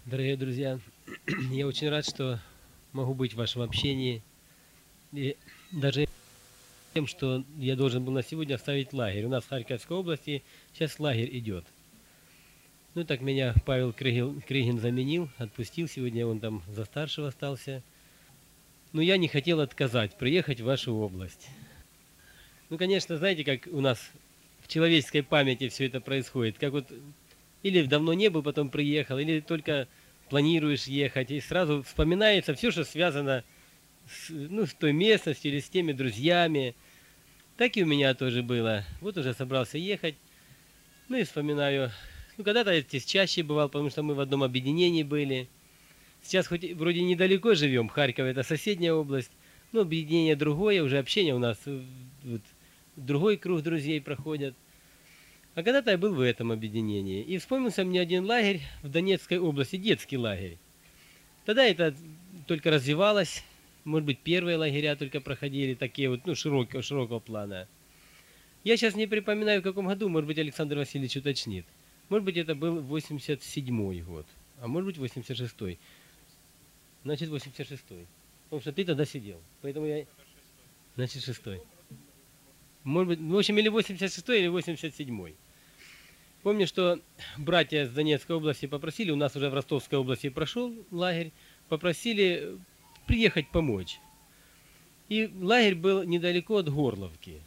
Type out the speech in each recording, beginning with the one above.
Дорогие друзья, я очень рад, что могу быть в вашем общении. И даже тем, что я должен был на сегодня оставить лагерь. У нас в Харьковской области сейчас лагерь идет. Ну так меня Павел Крыгин заменил, отпустил. Сегодня он там за старшего остался. Но я не хотел отказать, приехать в вашу область. Ну, конечно, знаете, как у нас в человеческой памяти все это происходит. Как вот или давно не был, потом приехал, или только планируешь ехать, и сразу вспоминается все, что связано с той местностью или с теми друзьями. Так и у меня тоже было. Вот уже собрался ехать, ну и вспоминаю. Ну, когда-то я здесь чаще бывал, потому что мы в одном объединении были. Сейчас хоть вроде недалеко живем, Харьков это соседняя область, но объединение другое, уже общение у нас, вот, другой круг друзей проходят. А когда-то я был в этом объединении. И вспомнился мне один лагерь в Донецкой области, детский лагерь. Тогда это только развивалось. Может быть, первые лагеря только проходили, такие вот, ну, широкого плана. Я сейчас не припоминаю, в каком году, может быть, Александр Васильевич уточнит. Может быть, это был 87-й год, а может быть, 86-й. Значит, 86-й. Потому что ты тогда сидел. Поэтому я... Значит, 6-й. Может быть, в общем, или 86-й, или 87-й. Помню, что братья с Донецкой области попросили, у нас уже в Ростовской области прошел лагерь, попросили приехать помочь. И лагерь был недалеко от Горловки.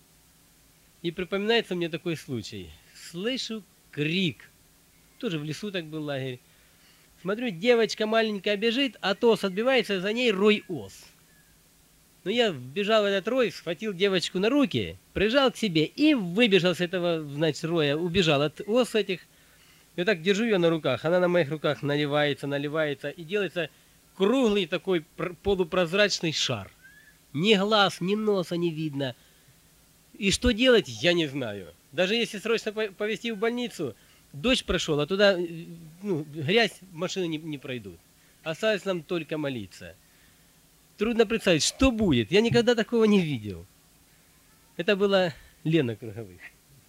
И припоминается мне такой случай. Слышу крик. Тоже в лесу так был лагерь. Смотрю, девочка маленькая бежит, а ос отбивается, за ней рой ос. Но я вбежал в этот рой, схватил девочку на руки, прижал к себе и выбежал с этого, значит, роя, убежал от ос этих. Я так держу ее на руках, она на моих руках наливается, и делается круглый такой полупрозрачный шар. Ни глаз, ни носа не видно. И что делать, я не знаю. Даже если срочно повезти в больницу, дождь прошел, а туда грязь, машины не пройдут. Осталось нам только молиться. Трудно представить, что будет. Я никогда такого не видел. Это была Лена Круговых.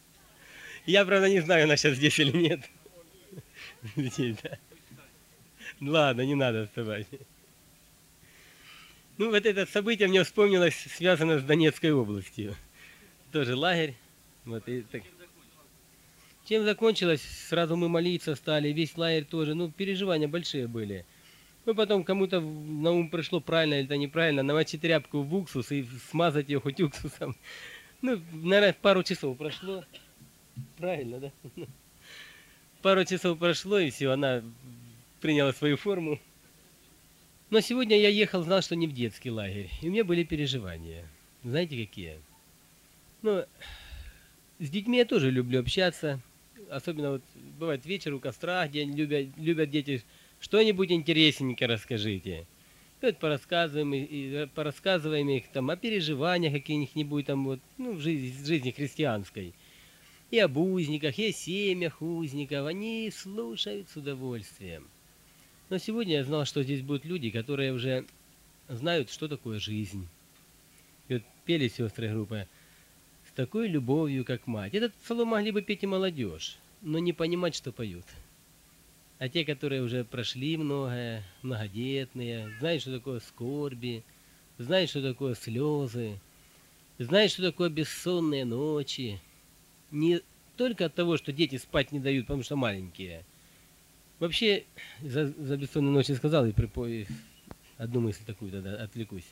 Я, правда, не знаю, она сейчас здесь или нет. Ладно, не надо вставать. Ну, вот это событие мне вспомнилось, связано с Донецкой областью. Тоже лагерь. Вот, и так. Чем закончилось? Сразу мы молиться стали, весь лагерь тоже. Ну, переживания большие были. Ну, потом кому-то на ум пришло, правильно или это неправильно, намочить тряпку в уксус и смазать ее хоть уксусом. Ну, наверное, пару часов прошло. Правильно, да? Пару часов прошло, и все, она приняла свою форму. Но сегодня я ехал, знал, что не в детский лагерь. И у меня были переживания. Знаете, какие? Ну, с детьми я тоже люблю общаться. Особенно вот бывает вечер у костра, где любят дети. Что-нибудь интересненькое расскажите. И вот порассказываем их там о переживаниях каких-нибудь там вот, ну, в жизни христианской. И об узниках, и о семьях узников. Они слушают с удовольствием. Но сегодня я знал, что здесь будут люди, которые уже знают, что такое жизнь. И вот пели сестры группы с такой любовью, как мать. Этот псалом могли бы петь и молодежь, но не понимать, что поют. А те, которые уже прошли многое, многодетные, знают, что такое скорби, знают, что такое слезы, знают, что такое бессонные ночи. Не только от того, что дети спать не дают, потому что маленькие. Вообще, за бессонные ночи сказал, и одну мысль такую тогда отвлекусь.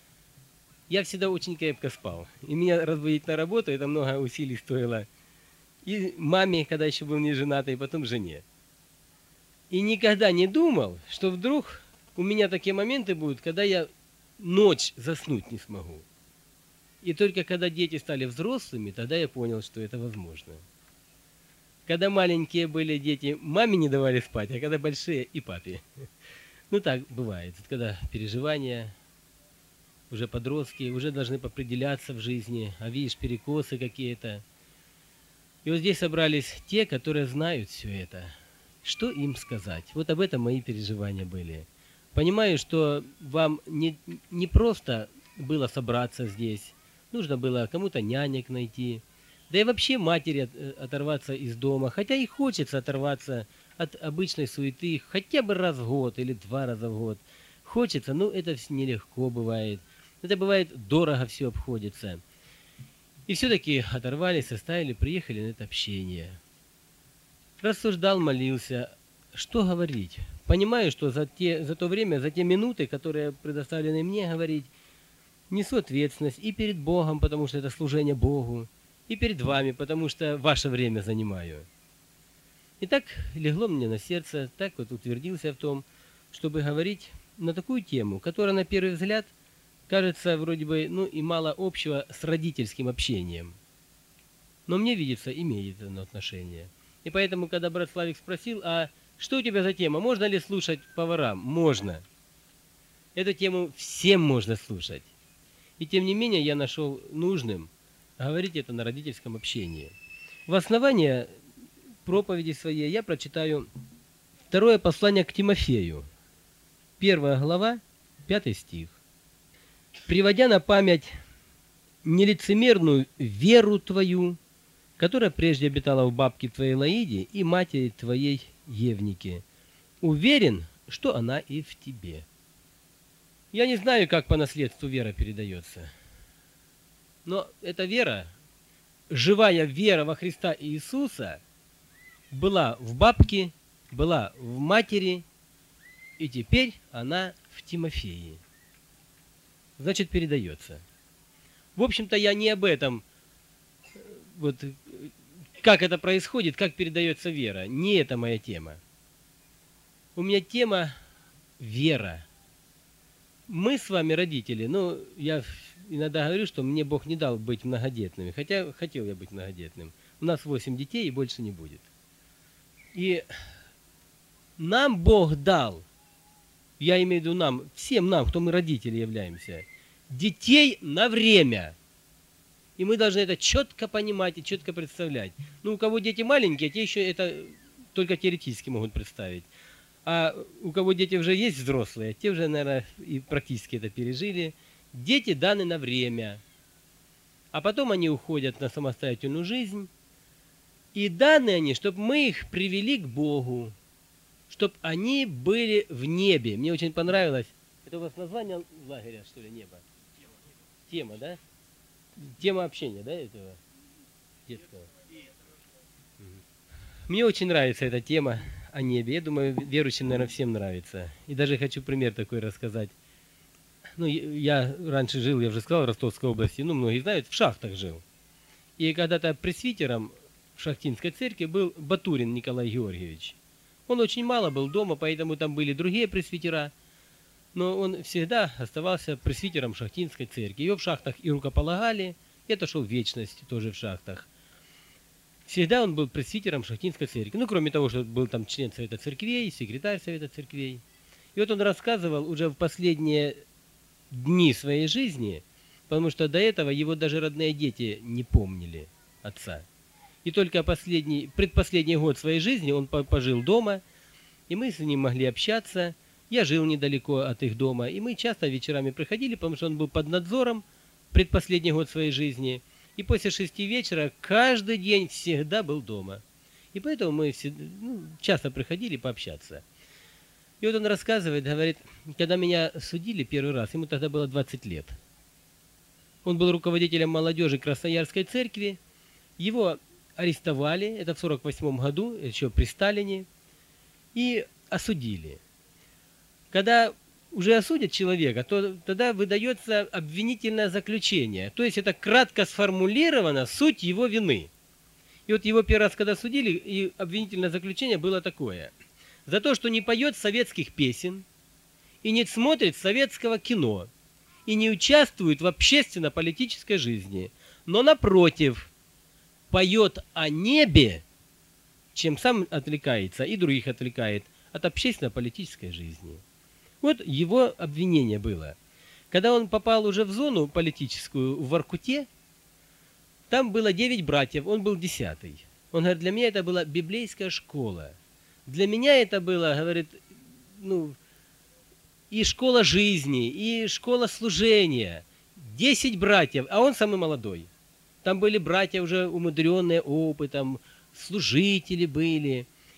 Я всегда очень крепко спал. И меня разбудить на работу, это много усилий стоило. И маме, когда еще был не женатый, и потом жене. И никогда не думал, что вдруг у меня такие моменты будут, когда я ночь заснуть не смогу. И только когда дети стали взрослыми, тогда я понял, что это возможно. Когда маленькие были дети, маме не давали спать, а когда большие и папе. Ну так бывает, когда переживания, уже подростки, уже должны определяться в жизни, а видишь перекосы какие-то. И вот здесь собрались те, которые знают все это. Что им сказать? Вот об этом мои переживания были. Понимаю, что вам не просто было собраться здесь. Нужно было кому-то нянек найти. Да и вообще матери оторваться из дома. Хотя и хочется оторваться от обычной суеты хотя бы раз в год или 2 раза в год. Хочется, но это нелегко бывает. Это бывает дорого все обходится. И все-таки оторвались, составили, приехали на это общение. Рассуждал, молился. Что говорить? Понимаю, что за то время, за те минуты, которые предоставлены мне говорить, несу ответственность и перед Богом, потому что это служение Богу, и перед вами, потому что ваше время занимаю. И так легло мне на сердце, так вот утвердился в том, чтобы говорить на такую тему, которая на первый взгляд кажется вроде бы, ну и мало общего с родительским общением. Но мне видится, имеет оно отношение. И поэтому, когда брат Славик спросил, а что у тебя за тема, можно ли слушать поварам? Можно. Эту тему всем можно слушать. И тем не менее я нашел нужным говорить это на родительском общении. В основании проповеди своей я прочитаю второе послание к Тимофею. 1 глава, 5 стих. «Приводя на память нелицемерную веру твою, которая прежде обитала в бабке твоей Лаиде и матери твоей Евнике, уверен, что она и в тебе». Я не знаю, как по наследству вера передается, но эта вера, живая вера во Христа Иисуса, была в бабке, была в матери, и теперь она в Тимофее. Значит, передается. В общем-то, я не об этом, вот как это происходит, как передается вера. Не это моя тема. У меня тема вера. Мы с вами родители, ну, я иногда говорю, что мне Бог не дал быть многодетными, хотя хотел я быть многодетным. У нас 8 детей и больше не будет. И нам Бог дал, я имею в виду нам, всем нам, кто мы родители являемся, детей на время. И мы должны это четко понимать и четко представлять. Ну, у кого дети маленькие, те еще это только теоретически могут представить. А у кого дети уже есть взрослые, те уже, наверное, и практически это пережили. Дети даны на время. А потом они уходят на самостоятельную жизнь. И даны они, чтобы мы их привели к Богу. Чтобы они были в небе. Мне очень понравилось. Это у вас название лагеря, что ли, небо? Тема, да? Тема общения, да, этого детского? Мне очень нравится эта тема о небе. Я думаю, верующим, наверное, всем нравится. И даже хочу пример такой рассказать. Ну, я раньше жил, я уже сказал, в Ростовской области, ну, многие знают, в шахтах жил. И когда-то пресвитером в Шахтинской церкви был Батурин Николай Георгиевич. Он очень мало был дома, поэтому там были другие пресвитера. Но он всегда оставался пресвитером Шахтинской церкви. Его в шахтах и рукополагали, и отошел в вечность тоже в шахтах. Всегда он был пресвитером Шахтинской церкви. Ну, кроме того, что был там член Совета церквей, секретарь Совета церквей. И вот он рассказывал уже в последние дни своей жизни, потому что до этого его даже родные дети не помнили отца. И только предпоследний год своей жизни он пожил дома, и мы с ним могли общаться. Я жил недалеко от их дома, и мы часто вечерами приходили, потому что он был под надзором предпоследний год своей жизни. И после 6 вечера каждый день всегда был дома. И поэтому мы часто приходили пообщаться. И вот он рассказывает, говорит, когда меня судили первый раз, ему тогда было 20 лет. Он был руководителем молодежи Красноярской церкви. Его арестовали, это в 1948 году, еще при Сталине, и осудили. Когда уже осудят человека, то тогда выдается обвинительное заключение. То есть это кратко сформулирована суть его вины. И вот его первый раз, когда судили, и обвинительное заключение было такое. За то, что не поет советских песен, и не смотрит советского кино, и не участвует в общественно-политической жизни, но напротив, поет о небе, чем сам отвлекается и других отвлекает от общественно-политической жизни. Вот его обвинение было. Когда он попал уже в зону политическую в Воркуте, там было 9 братьев, он был 10-й. Он говорит, для меня это была библейская школа. Для меня это было, говорит, и школа жизни, и школа служения. 10 братьев, а он самый молодой. Там были братья уже умудренные опытом, служители были.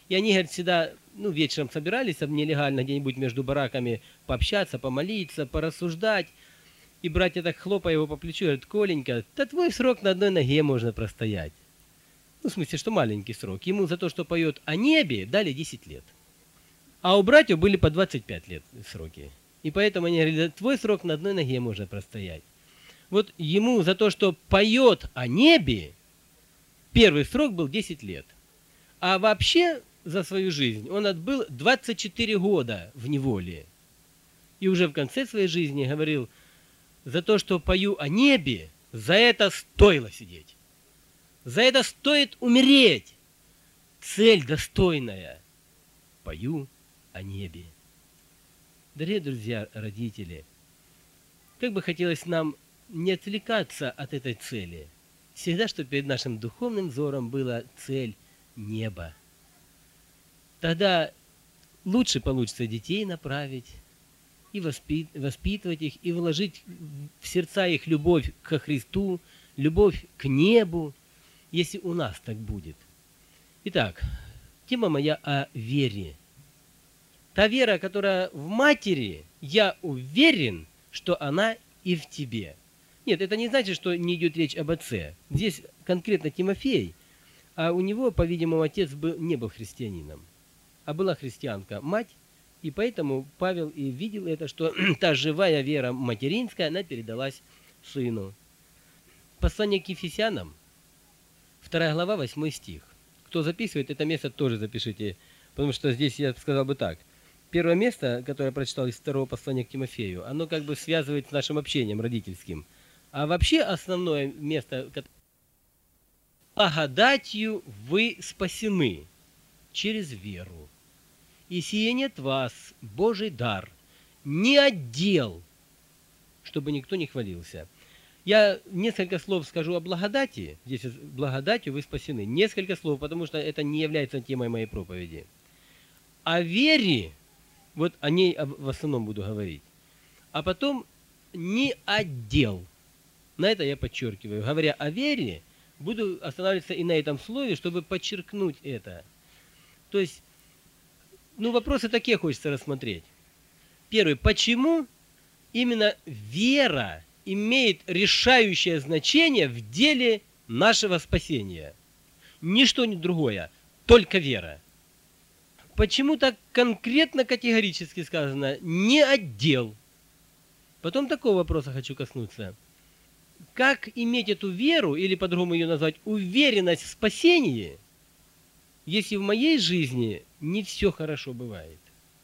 И они, говорит, всегда, ну, вечером собирались нелегально где-нибудь между бараками пообщаться, помолиться, порассуждать. И братья так хлопая его по плечу, говорят: Коленька, да твой срок на одной ноге можно простоять. Ну, в смысле, что маленький срок. Ему за то, что поет о небе, дали 10 лет. А у братьев были по 25 лет сроки. И поэтому они говорили: да твой срок на одной ноге можно простоять. Вот ему за то, что поет о небе, первый срок был 10 лет. А вообще за свою жизнь он отбыл 24 года в неволе. И уже в конце своей жизни говорил: за то, что пою о небе, за это стоило сидеть. За это стоит умереть. Цель достойная. Пою о небе. Дорогие друзья, родители, как бы хотелось нам не отвлекаться от этой цели. Всегда, чтобы перед нашим духовным взором была цель неба. Тогда лучше получится детей направить и воспитывать их, и вложить в сердца их любовь ко Христу, любовь к небу, если у нас так будет. Итак, тема моя о вере. Та вера, которая в матери, я уверен, что она и в тебе. Нет, это не значит, что не идет речь об отце. Здесь конкретно Тимофей, а у него, по-видимому, отец не был христианином, а была христианка мать, и поэтому Павел и видел это, что та живая вера материнская, она передалась сыну. Послание к Ефесянам, 2 глава, 8 стих. Кто записывает, это место тоже запишите, потому что здесь я сказал бы так. Первое место, которое я прочитал из 2 послания к Тимофею, оно как бы связывает с нашим общением родительским. А вообще основное место, благодатью вы спасены через веру. И сие не от вас, Божий дар, не отдел, чтобы никто не хвалился. Я несколько слов скажу о благодати. Здесь благодатью вы спасены. Несколько слов, потому что это не является темой моей проповеди. О вере, вот о ней в основном буду говорить. А потом не отдел. На это я подчеркиваю. Говоря о вере, буду останавливаться и на этом слове, чтобы подчеркнуть это. То есть, вопросы такие хочется рассмотреть. Первый. Почему именно вера имеет решающее значение в деле нашего спасения? Ничто не другое, только вера. Почему так конкретно, категорически сказано «не отдел»? Потом такого вопроса хочу коснуться. Как иметь эту веру, или по-другому ее назвать, уверенность в спасении, если в моей жизни не все хорошо бывает?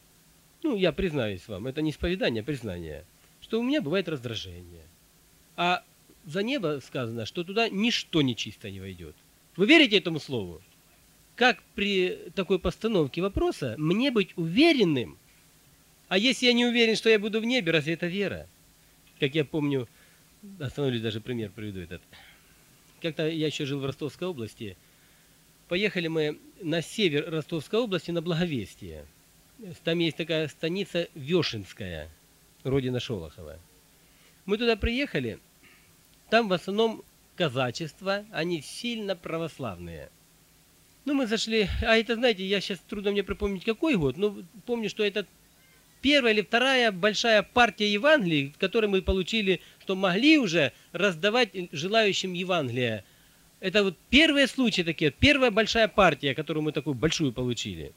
Я признаюсь вам, это не исповедание, а признание, что у меня бывает раздражение. А за небо сказано, что туда ничто нечисто не войдет. Вы верите этому слову? Как при такой постановке вопроса мне быть уверенным? А если я не уверен, что я буду в небе, разве это вера? Как я помню, остановлюсь, даже пример приведу этот. Как-то я еще жил в Ростовской области. Поехали мы на север Ростовской области на Благовестие. Там есть такая станица Вешенская, родина Шолохова. Мы туда приехали, там в основном казачество, они сильно православные. Мы зашли, а это, знаете, я сейчас трудно мне припомнить какой год, но помню, что это первая или вторая большая партия Евангелий, которую мы получили, что могли уже раздавать желающим Евангелия. Это вот первые случаи такие, первая большая партия, которую мы такую большую получили.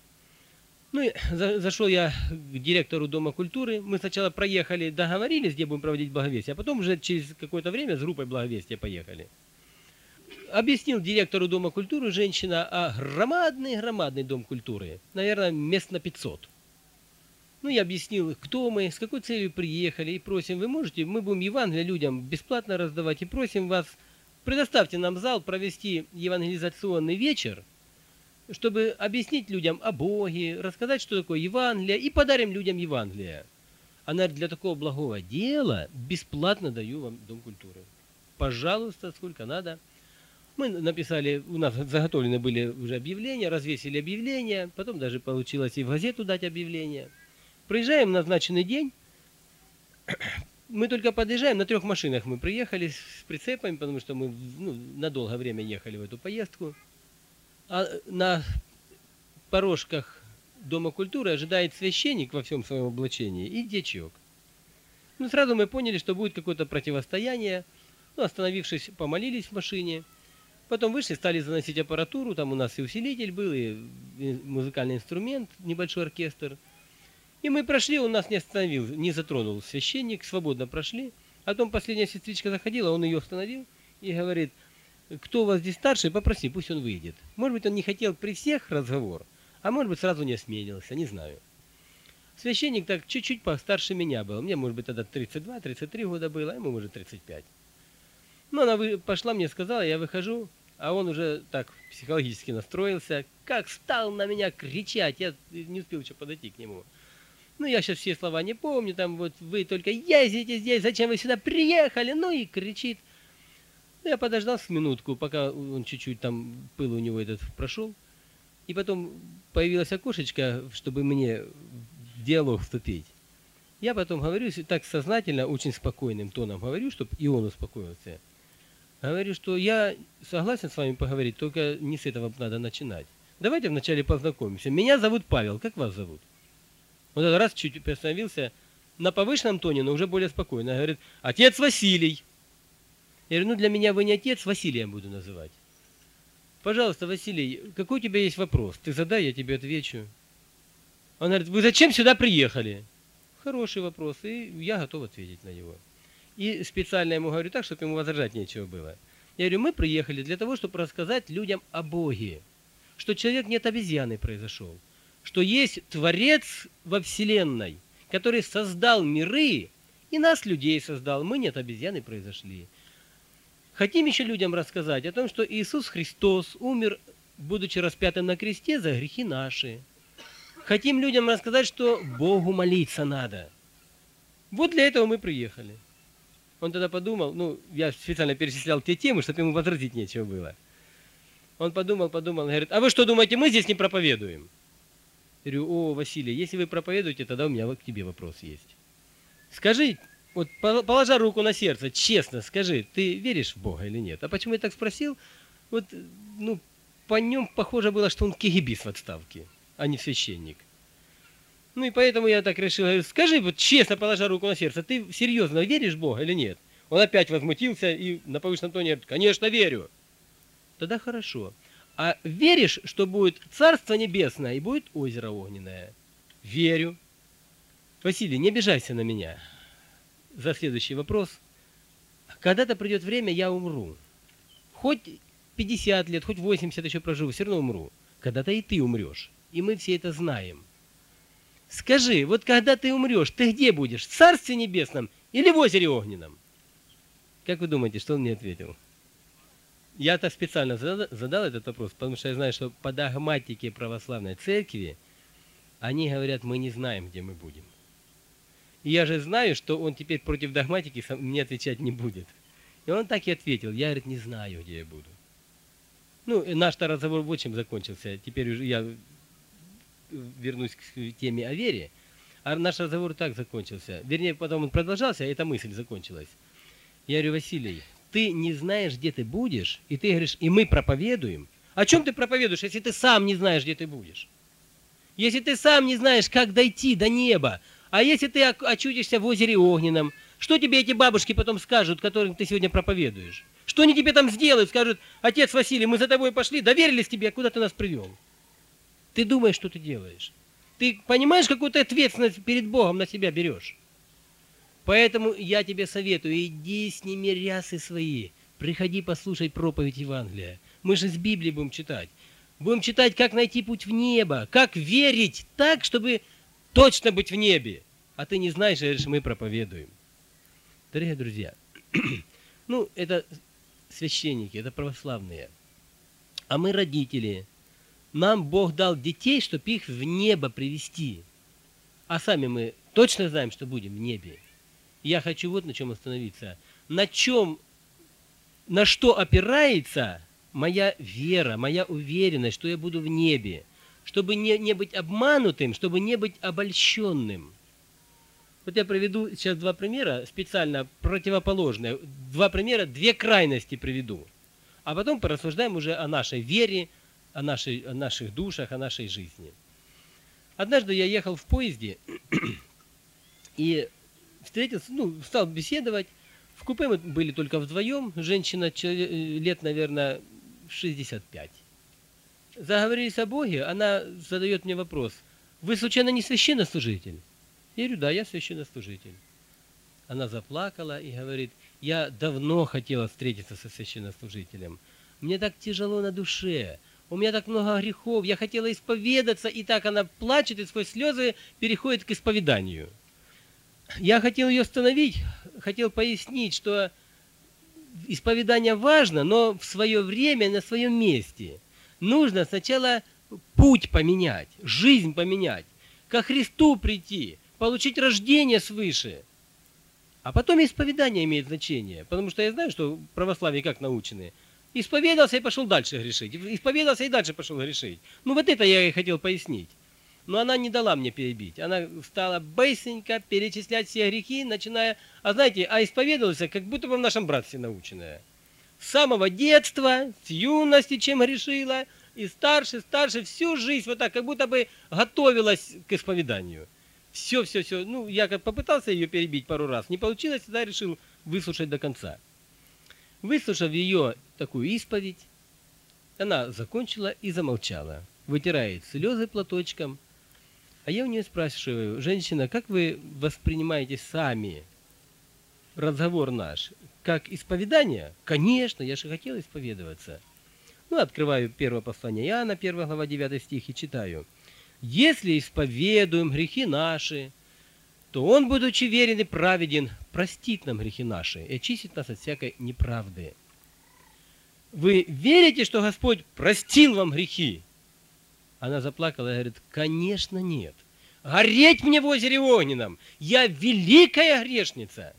Зашел я к директору Дома культуры. Мы сначала проехали, договорились, где будем проводить благовестие, а потом уже через какое-то время с группой благовестия поехали. Объяснил директору Дома культуры женщина, громадный Дом культуры. Наверное, мест на 500. Я объяснил, кто мы, с какой целью приехали, и просим, мы будем Евангелие людям бесплатно раздавать, и просим вас, предоставьте нам зал провести евангелизационный вечер, чтобы объяснить людям о Боге, рассказать, что такое Евангелие, и подарим людям Евангелие. Она говорит: для такого благого дела бесплатно даю вам Дом культуры. Пожалуйста, сколько надо. Мы написали, у нас заготовлены были уже объявления, развесили объявления, потом даже получилось и в газету дать объявление. Приезжаем в назначенный день, мы только подъезжаем, на 3 машинах мы приехали с прицепами, потому что мы на долгое время ехали в эту поездку. А на порожках Дома культуры ожидает священник во всем своем облачении и дьячок. Ну, сразу мы поняли, что будет какое-то противостояние. Ну, остановившись, помолились в машине. Потом вышли, стали заносить аппаратуру. Там у нас и усилитель был, и музыкальный инструмент, небольшой оркестр. И мы прошли, он нас не остановил, не затронул священник, свободно прошли. А потом последняя сестричка заходила, он ее остановил и говорит: кто у вас здесь старший, попроси, пусть он выйдет. Может быть, он не хотел при всех разговор, а может быть, сразу не осмелился, не знаю. Священник так чуть-чуть постарше меня был. Мне, может быть, тогда 32-33 года было, а ему, может, 35. Ну, она пошла, мне сказала, я выхожу, а он уже так психологически настроился. Как стал на меня кричать, я не успел еще подойти к нему. Ну, я сейчас все слова не помню, там вот вы только ездите здесь, зачем вы сюда приехали? Ну и кричит. Ну, я подождал с минутку, пока он чуть-чуть там, пыл у него этот прошел. И потом появилось окошечко, чтобы мне в диалог вступить. Я потом говорю, так сознательно, очень спокойным тоном говорю, чтобы и он успокоился. Говорю, что я согласен с вами поговорить, только не с этого надо начинать. Давайте вначале познакомимся. Меня зовут Павел, как вас зовут? Вот этот раз чуть приостановился на повышенном тоне, но уже более спокойно. Говорит: отец Василий. Я говорю: ну для меня вы не отец, Василием буду называть. Пожалуйста, Василий, какой у тебя есть вопрос? Ты задай, я тебе отвечу. Он говорит: вы зачем сюда приехали? Хороший вопрос, и я готов ответить на него. И специально ему говорю так, чтобы ему возражать нечего было. Я говорю: мы приехали для того, чтобы рассказать людям о Боге. Что человек не от обезьяны произошел. Что есть Творец во Вселенной, который создал миры, и нас, людей, создал. Мы не от обезьяны произошли. Хотим еще людям рассказать о том, что Иисус Христос умер, будучи распятым на кресте, за грехи наши. Хотим людям рассказать, что Богу молиться надо. Вот для этого мы приехали. Он тогда подумал, ну, я специально перечислял те темы, чтобы ему возразить нечего было. Он подумал, говорит: а вы что думаете, мы здесь не проповедуем? Я говорю: о, Василий, если вы проповедуете, тогда у меня к тебе вопрос есть. Скажи, вот положа руку на сердце, честно скажи, ты веришь в Бога или нет? А почему я так спросил? Вот, ну, по нем похоже было, что он кегибист в отставке, а не священник. Ну и поэтому я так решил, говорю: скажи, вот честно, положа руку на сердце, ты серьезно веришь в Бога или нет? Он опять возмутился и на повышенном тоне говорит: конечно, верю. Тогда хорошо. А веришь, что будет Царство Небесное и будет озеро огненное? Верю. Василий, не обижайся на меня за следующий вопрос. Когда-то придет время, я умру. Хоть 50 лет, хоть 80 еще проживу, все равно умру. Когда-то и ты умрешь. И мы все это знаем. Скажи, вот когда ты умрешь, ты где будешь? В Царстве Небесном или в озере огненном? Как вы думаете, что он мне ответил? Я-то специально задал этот вопрос, потому что я знаю, что по догматике православной церкви они говорят: мы не знаем, где мы будем. И я же знаю, что он теперь против догматики мне отвечать не будет. И он так и ответил: я, говорит, не знаю, где я буду. Ну, наш-то разговор вот чем закончился. Теперь уже я вернусь к теме о вере. А наш разговор так закончился. Вернее, потом он продолжался, а эта мысль закончилась. Я говорю: Василий, ты не знаешь, где ты будешь, и ты говоришь: и мы проповедуем. О чем ты проповедуешь, если ты сам не знаешь, где ты будешь? Если ты сам не знаешь, как дойти до неба, а если ты очутишься в озере огненном, что тебе эти бабушки потом скажут, которым ты сегодня проповедуешь? Что они тебе там сделают? Скажут: отец Василий, мы за тобой пошли, доверились тебе, а куда ты нас привел? Ты думаешь, что ты делаешь? Ты понимаешь, какую ты ответственность перед Богом на себя берешь? Поэтому я тебе советую: иди сними рясы свои, приходи послушать проповедь Евангелия. Мы же с Библии будем читать. Будем читать, как найти путь в небо, как верить так, чтобы точно быть в небе. А ты не знаешь, и говоришь: мы проповедуем. Дорогие друзья, ну, это священники, это православные. А мы родители. Нам Бог дал детей, чтобы их в небо привести. А сами мы точно знаем, что будем в небе. Я хочу вот на чем остановиться. На что опирается моя вера, моя уверенность, что я буду в небе. Чтобы не быть обманутым, чтобы не быть обольщенным. Вот я приведу сейчас два примера, специально противоположные. Два примера, две крайности приведу. А потом порассуждаем уже о нашей вере, о наших душах, о нашей жизни. Однажды я ехал в поезде и встретился, стал беседовать. В купе мы были только вдвоем, женщина лет, наверное, 65. Заговорились о Боге, она задает мне вопрос: вы случайно не священнослужитель? Я говорю: да, я священнослужитель. Она заплакала и говорит: я давно хотела встретиться со священнослужителем. Мне так тяжело на душе, у меня так много грехов, я хотела исповедаться, и так она плачет и сквозь слезы переходит к исповеданию. Я хотел ее остановить, хотел пояснить, что исповедание важно, но в свое время, на своем месте. Нужно сначала путь поменять, жизнь поменять, ко Христу прийти, получить рождение свыше. А потом исповедание имеет значение, потому что я знаю, что в православии как научены. Исповедался и пошел дальше грешить. Исповедался и дальше пошел грешить. Вот это я и хотел пояснить. Но она не дала мне перебить. Она стала быстренько перечислять все грехи, начиная... исповедовался, как будто бы в нашем братстве наученное. С самого детства, с юности, чем грешила, и старше, всю жизнь вот так, как будто бы готовилась к исповеданию. Все. Я как попытался ее перебить пару раз, не получилось, тогда решил выслушать до конца. Выслушав ее такую исповедь, она закончила и замолчала, вытирает слезы платочком. А я у нее спрашиваю: женщина, как вы воспринимаете сами разговор наш? Как исповедание? Конечно, я же хотел исповедоваться. Открываю первое послание Иоанна, 1 глава, 9 стих, и читаю. Если исповедуем грехи наши, то Он, будучи верен и праведен, простит нам грехи наши и очистит нас от всякой неправды. Вы верите, что Господь простил вам грехи? Она заплакала и говорит: конечно нет. Гореть мне в озере огненном, я великая грешница.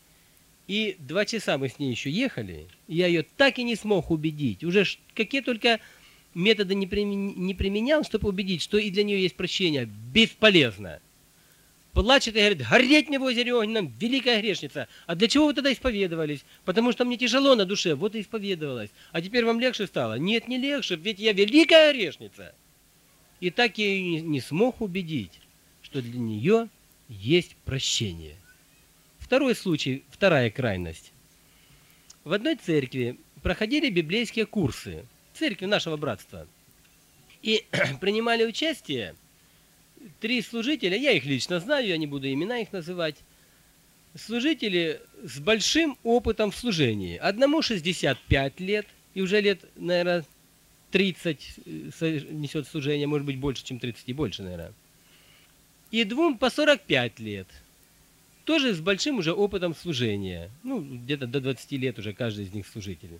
И 2 часа мы с ней еще ехали, и я ее так и не смог убедить. Уже какие только методы не применял, чтобы убедить, что и для нее есть прощение. Бесполезно. Плачет и говорит: гореть мне в озере огненном, великая грешница. А для чего вы тогда исповедовались? Потому что мне тяжело на душе, вот и исповедовалась. А теперь вам легче стало? Нет, не легче, ведь я великая грешница. И так я ее не смог убедить, что для нее есть прощение. Второй случай, вторая крайность. В одной церкви проходили библейские курсы, церкви нашего братства. И принимали участие 3 служителя, я их лично знаю, я не буду имена их называть, служители с большим опытом в служении. Одному 65 лет, и уже лет, наверное, 30 несет служение, может быть, больше, чем 30, и больше, наверное. И 2 по 45 лет. Тоже с большим уже опытом служения. Где-то до 20 лет уже каждый из них служитель.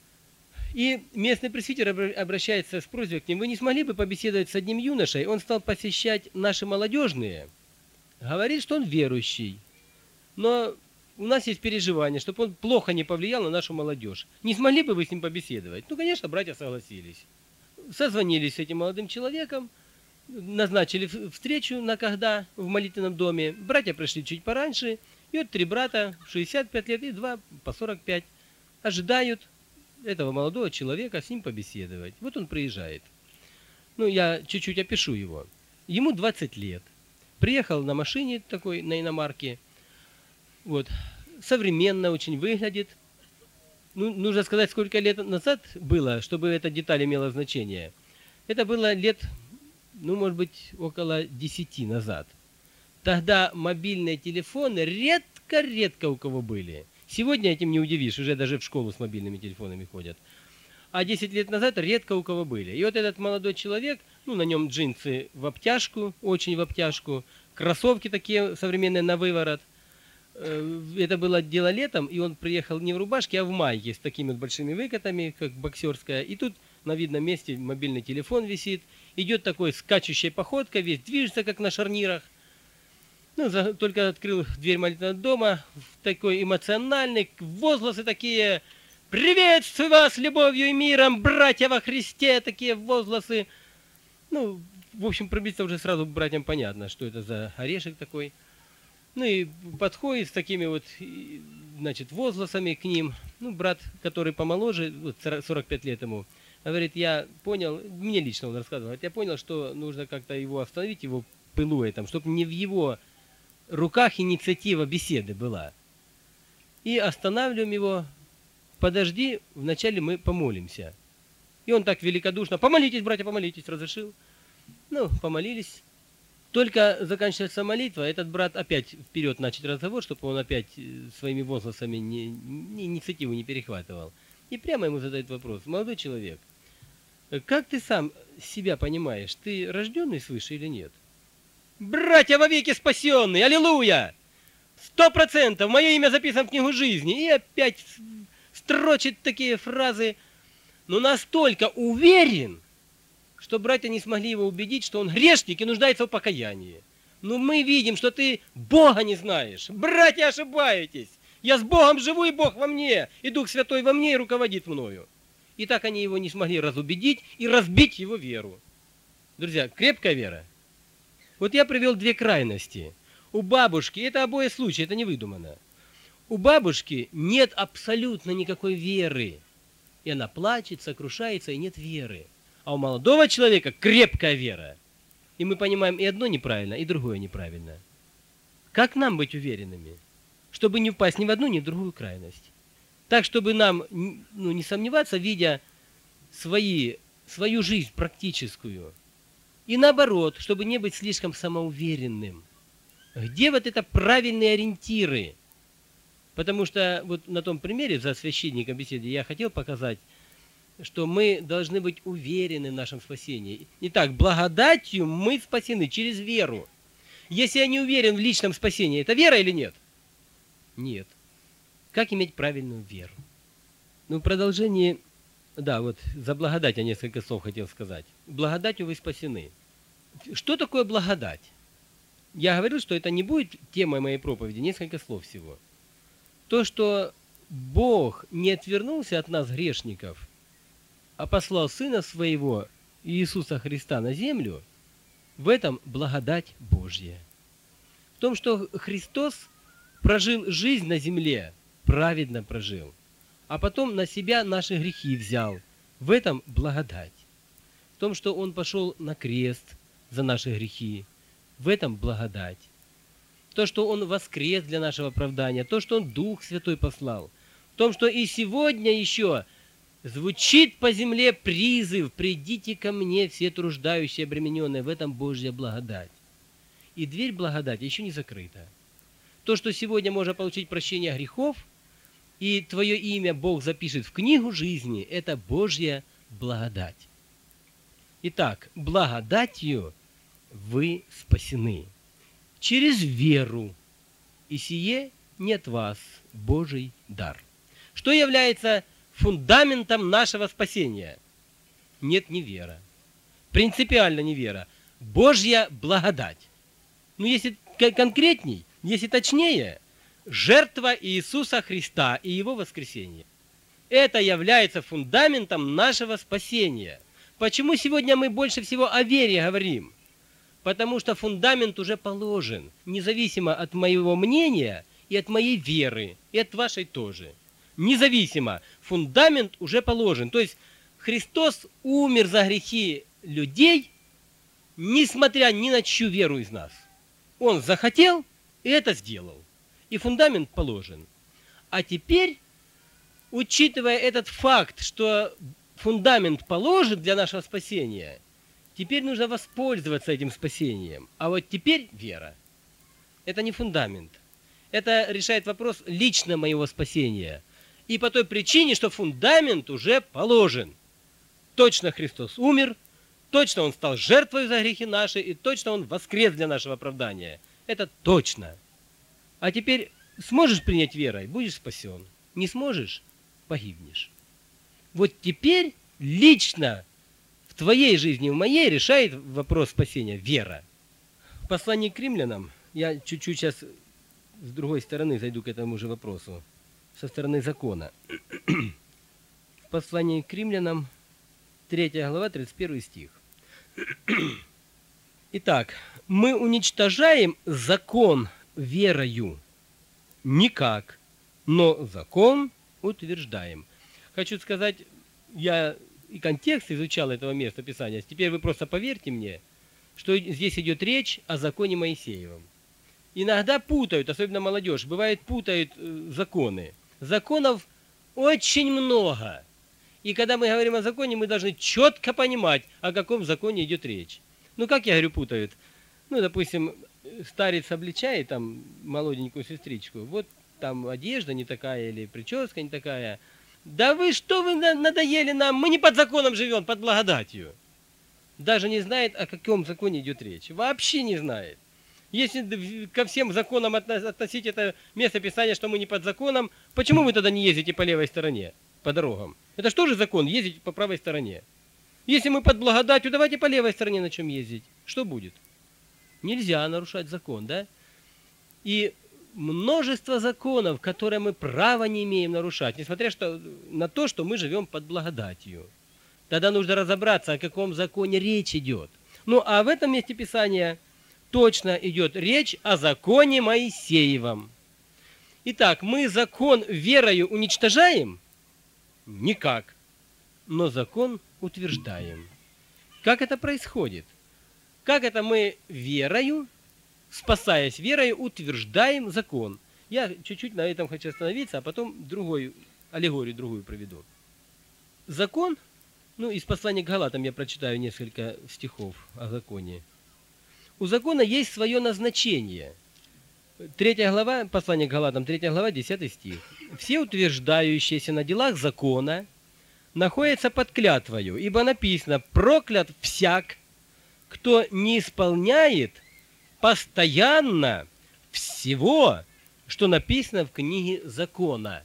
И местный пресвитер обращается с просьбой к ним: вы не смогли бы побеседовать с одним юношей? Он стал посещать наши молодежные. Говорит, что он верующий. Но у нас есть переживание, чтобы он плохо не повлиял на нашу молодежь. Не смогли бы вы с ним побеседовать? Конечно, братья согласились. Созвонились с этим молодым человеком, назначили встречу на когда в молитвенном доме. Братья пришли чуть пораньше, и 3 брата, 65 лет и 2 по 45, ожидают этого молодого человека с ним побеседовать. Вот он приезжает. Я чуть-чуть опишу его. Ему 20 лет. Приехал на машине такой, на иномарке. Современно очень выглядит. Нужно сказать, сколько лет назад было, чтобы эта деталь имела значение. Это было лет, может быть, около 10 назад. Тогда мобильные телефоны редко у кого были. Сегодня этим не удивишь, уже даже в школу с мобильными телефонами ходят. А 10 лет назад редко у кого были. И вот этот молодой человек, на нем джинсы в обтяжку, очень в обтяжку, кроссовки такие современные на выворот. Это было дело летом, и он приехал не в рубашке, а в майке с такими большими выкатами, как боксерская. И тут на видном месте мобильный телефон висит. Идет такой скачущей походкой, весь движется, как на шарнирах. Только открыл дверь молитвенного дома, такой эмоциональный, возгласы такие: «Приветствую вас любовью и миром, братья во Христе!» Такие возгласы. В общем, пробиться уже сразу братьям понятно, что это за орешек такой. И подходит с такими возгласами к ним. Брат, который помоложе, 45 лет ему, Говорит, я понял, мне лично он рассказывал, говорит, я понял, что нужно как-то его остановить, его пылу этом, чтобы не в его руках инициатива беседы была. И останавливаем его, подожди, вначале мы помолимся. И он так великодушно, помолитесь, братья, помолитесь, разрешил. Ну, помолились. Только заканчивается молитва, этот брат опять вперед начал разговор, чтобы он опять своими возгласами инициативу не перехватывал. И прямо ему задает вопрос: молодой человек, как ты сам себя понимаешь, ты рожденный свыше или нет? Братья вовеки спасенные, аллилуйя! 100% мое имя записано в книгу жизни. И опять строчит такие фразы, но настолько уверен, что братья не смогли его убедить, что он грешник и нуждается в покаянии. Но мы видим, что ты Бога не знаешь. Братья, ошибаетесь. Я с Богом живу, и Бог во мне, и Дух Святой во мне, и руководит мною. И так они его не смогли разубедить и разбить его веру. Друзья, крепкая вера. Вот я привел две крайности. У бабушки, это обои случаи, это не выдумано. У бабушки нет абсолютно никакой веры. И она плачет, сокрушается, и нет веры. А у молодого человека крепкая вера. И мы понимаем и одно неправильно, и другое неправильно. Как нам быть уверенными? Чтобы не впасть ни в одну, ни в другую крайность. Так, чтобы нам не сомневаться, видя свою жизнь практическую. И наоборот, чтобы не быть слишком самоуверенным. Где вот это правильные ориентиры? Потому что вот на том примере за священником беседы я хотел показать, что мы должны быть уверены в нашем спасении. Итак, благодатью мы спасены через веру. Если я не уверен в личном спасении, это вера или нет? Нет. Как иметь правильную веру? Ну, в продолжении, да, вот за благодать я несколько слов хотел сказать. Благодатью вы спасены. Что такое благодать? Я говорил, что это не будет темой моей проповеди, несколько слов всего. То, что Бог не отвернулся от нас, грешников, а послал Сына Своего, Иисуса Христа, на землю, в этом благодать Божья. В том, что Христос прожил жизнь на земле, праведно прожил, а потом на себя наши грехи взял, в этом благодать. В том, что Он пошел на крест за наши грехи, в этом благодать. То, что Он воскрес для нашего оправдания, то, что Он Дух Святой послал, в том, что и сегодня еще звучит по земле призыв: «Придите ко мне, все труждающие, обремененные», в этом Божья благодать. И дверь благодати еще не закрыта. То, что сегодня можно получить прощение грехов, и твое имя Бог запишет в книгу жизни, это Божья благодать. Итак, благодатью вы спасены через веру, и сие не от вас, Божий дар. Что является фундаментом нашего спасения? Нет, не вера. Принципиально не вера. Божья благодать. Ну, если конкретней, если точнее, жертва Иисуса Христа и Его воскресение. Это является фундаментом нашего спасения. Почему сегодня мы больше всего о вере говорим? Потому что фундамент уже положен, независимо от моего мнения и от моей веры, и от вашей тоже. Независимо, фундамент уже положен. То есть Христос умер за грехи людей, несмотря ни на чью веру из нас. Он захотел и это сделал. И фундамент положен. А теперь, учитывая этот факт, что фундамент положен для нашего спасения, теперь нужно воспользоваться этим спасением. А вот теперь вера. Это не фундамент. Это решает вопрос лично моего спасения. И по той причине, что фундамент уже положен. Точно Христос умер, точно Он стал жертвой за грехи наши, и точно Он воскрес для нашего оправдания. Это точно. А теперь сможешь принять верой, будешь спасен. Не сможешь, погибнешь. Вот теперь лично в твоей жизни и в моей решает вопрос спасения вера. В послании к римлянам, я чуть-чуть сейчас с другой стороны зайду к этому же вопросу, со стороны закона. В послании к римлянам, 3 глава, 31 стих. Итак, мы уничтожаем закон верою? Никак, но закон утверждаем. Хочу сказать, я и контекст изучал этого места Писания, теперь вы просто поверьте мне, что здесь идет речь о законе Моисеевом. Иногда путают, особенно молодежь, бывает путают законы. Законов очень много. И когда мы говорим о законе, мы должны четко понимать, о каком законе идет речь. Ну, как я говорю, путают? Ну, допустим, старец обличает там молоденькую сестричку. Вот там одежда не такая или прическа не такая. Да вы что, вы надоели нам? Мы не под законом живем, под благодатью. Даже не знает, о каком законе идет речь. Вообще не знает. Если ко всем законам относить это место Писания, что мы не под законом, почему вы тогда не ездите по левой стороне, по дорогам? Это что же закон, ездить по правой стороне? Если мы под благодатью, давайте по левой стороне на чем ездить. Что будет? Нельзя нарушать закон, да? И множество законов, которые мы права не имеем нарушать, несмотря на то, что мы живем под благодатью. Тогда нужно разобраться, о каком законе речь идет. Ну, а в этом месте Писания точно идет речь о законе Моисеевом. Итак, мы закон верою уничтожаем? Никак. Но закон утверждаем. Как это происходит? Как это мы верою, спасаясь верою, утверждаем закон? Я чуть-чуть на этом хочу остановиться, а потом аллегорию другую проведу. Закон, ну, из послания к Галатам я прочитаю несколько стихов о законе. У закона есть свое назначение. 3 глава, послание к Галатам, 3 глава, 10 стих. «Все утверждающиеся на делах закона находятся под клятвою, ибо написано: проклят всяк, кто не исполняет постоянно всего, что написано в книге закона».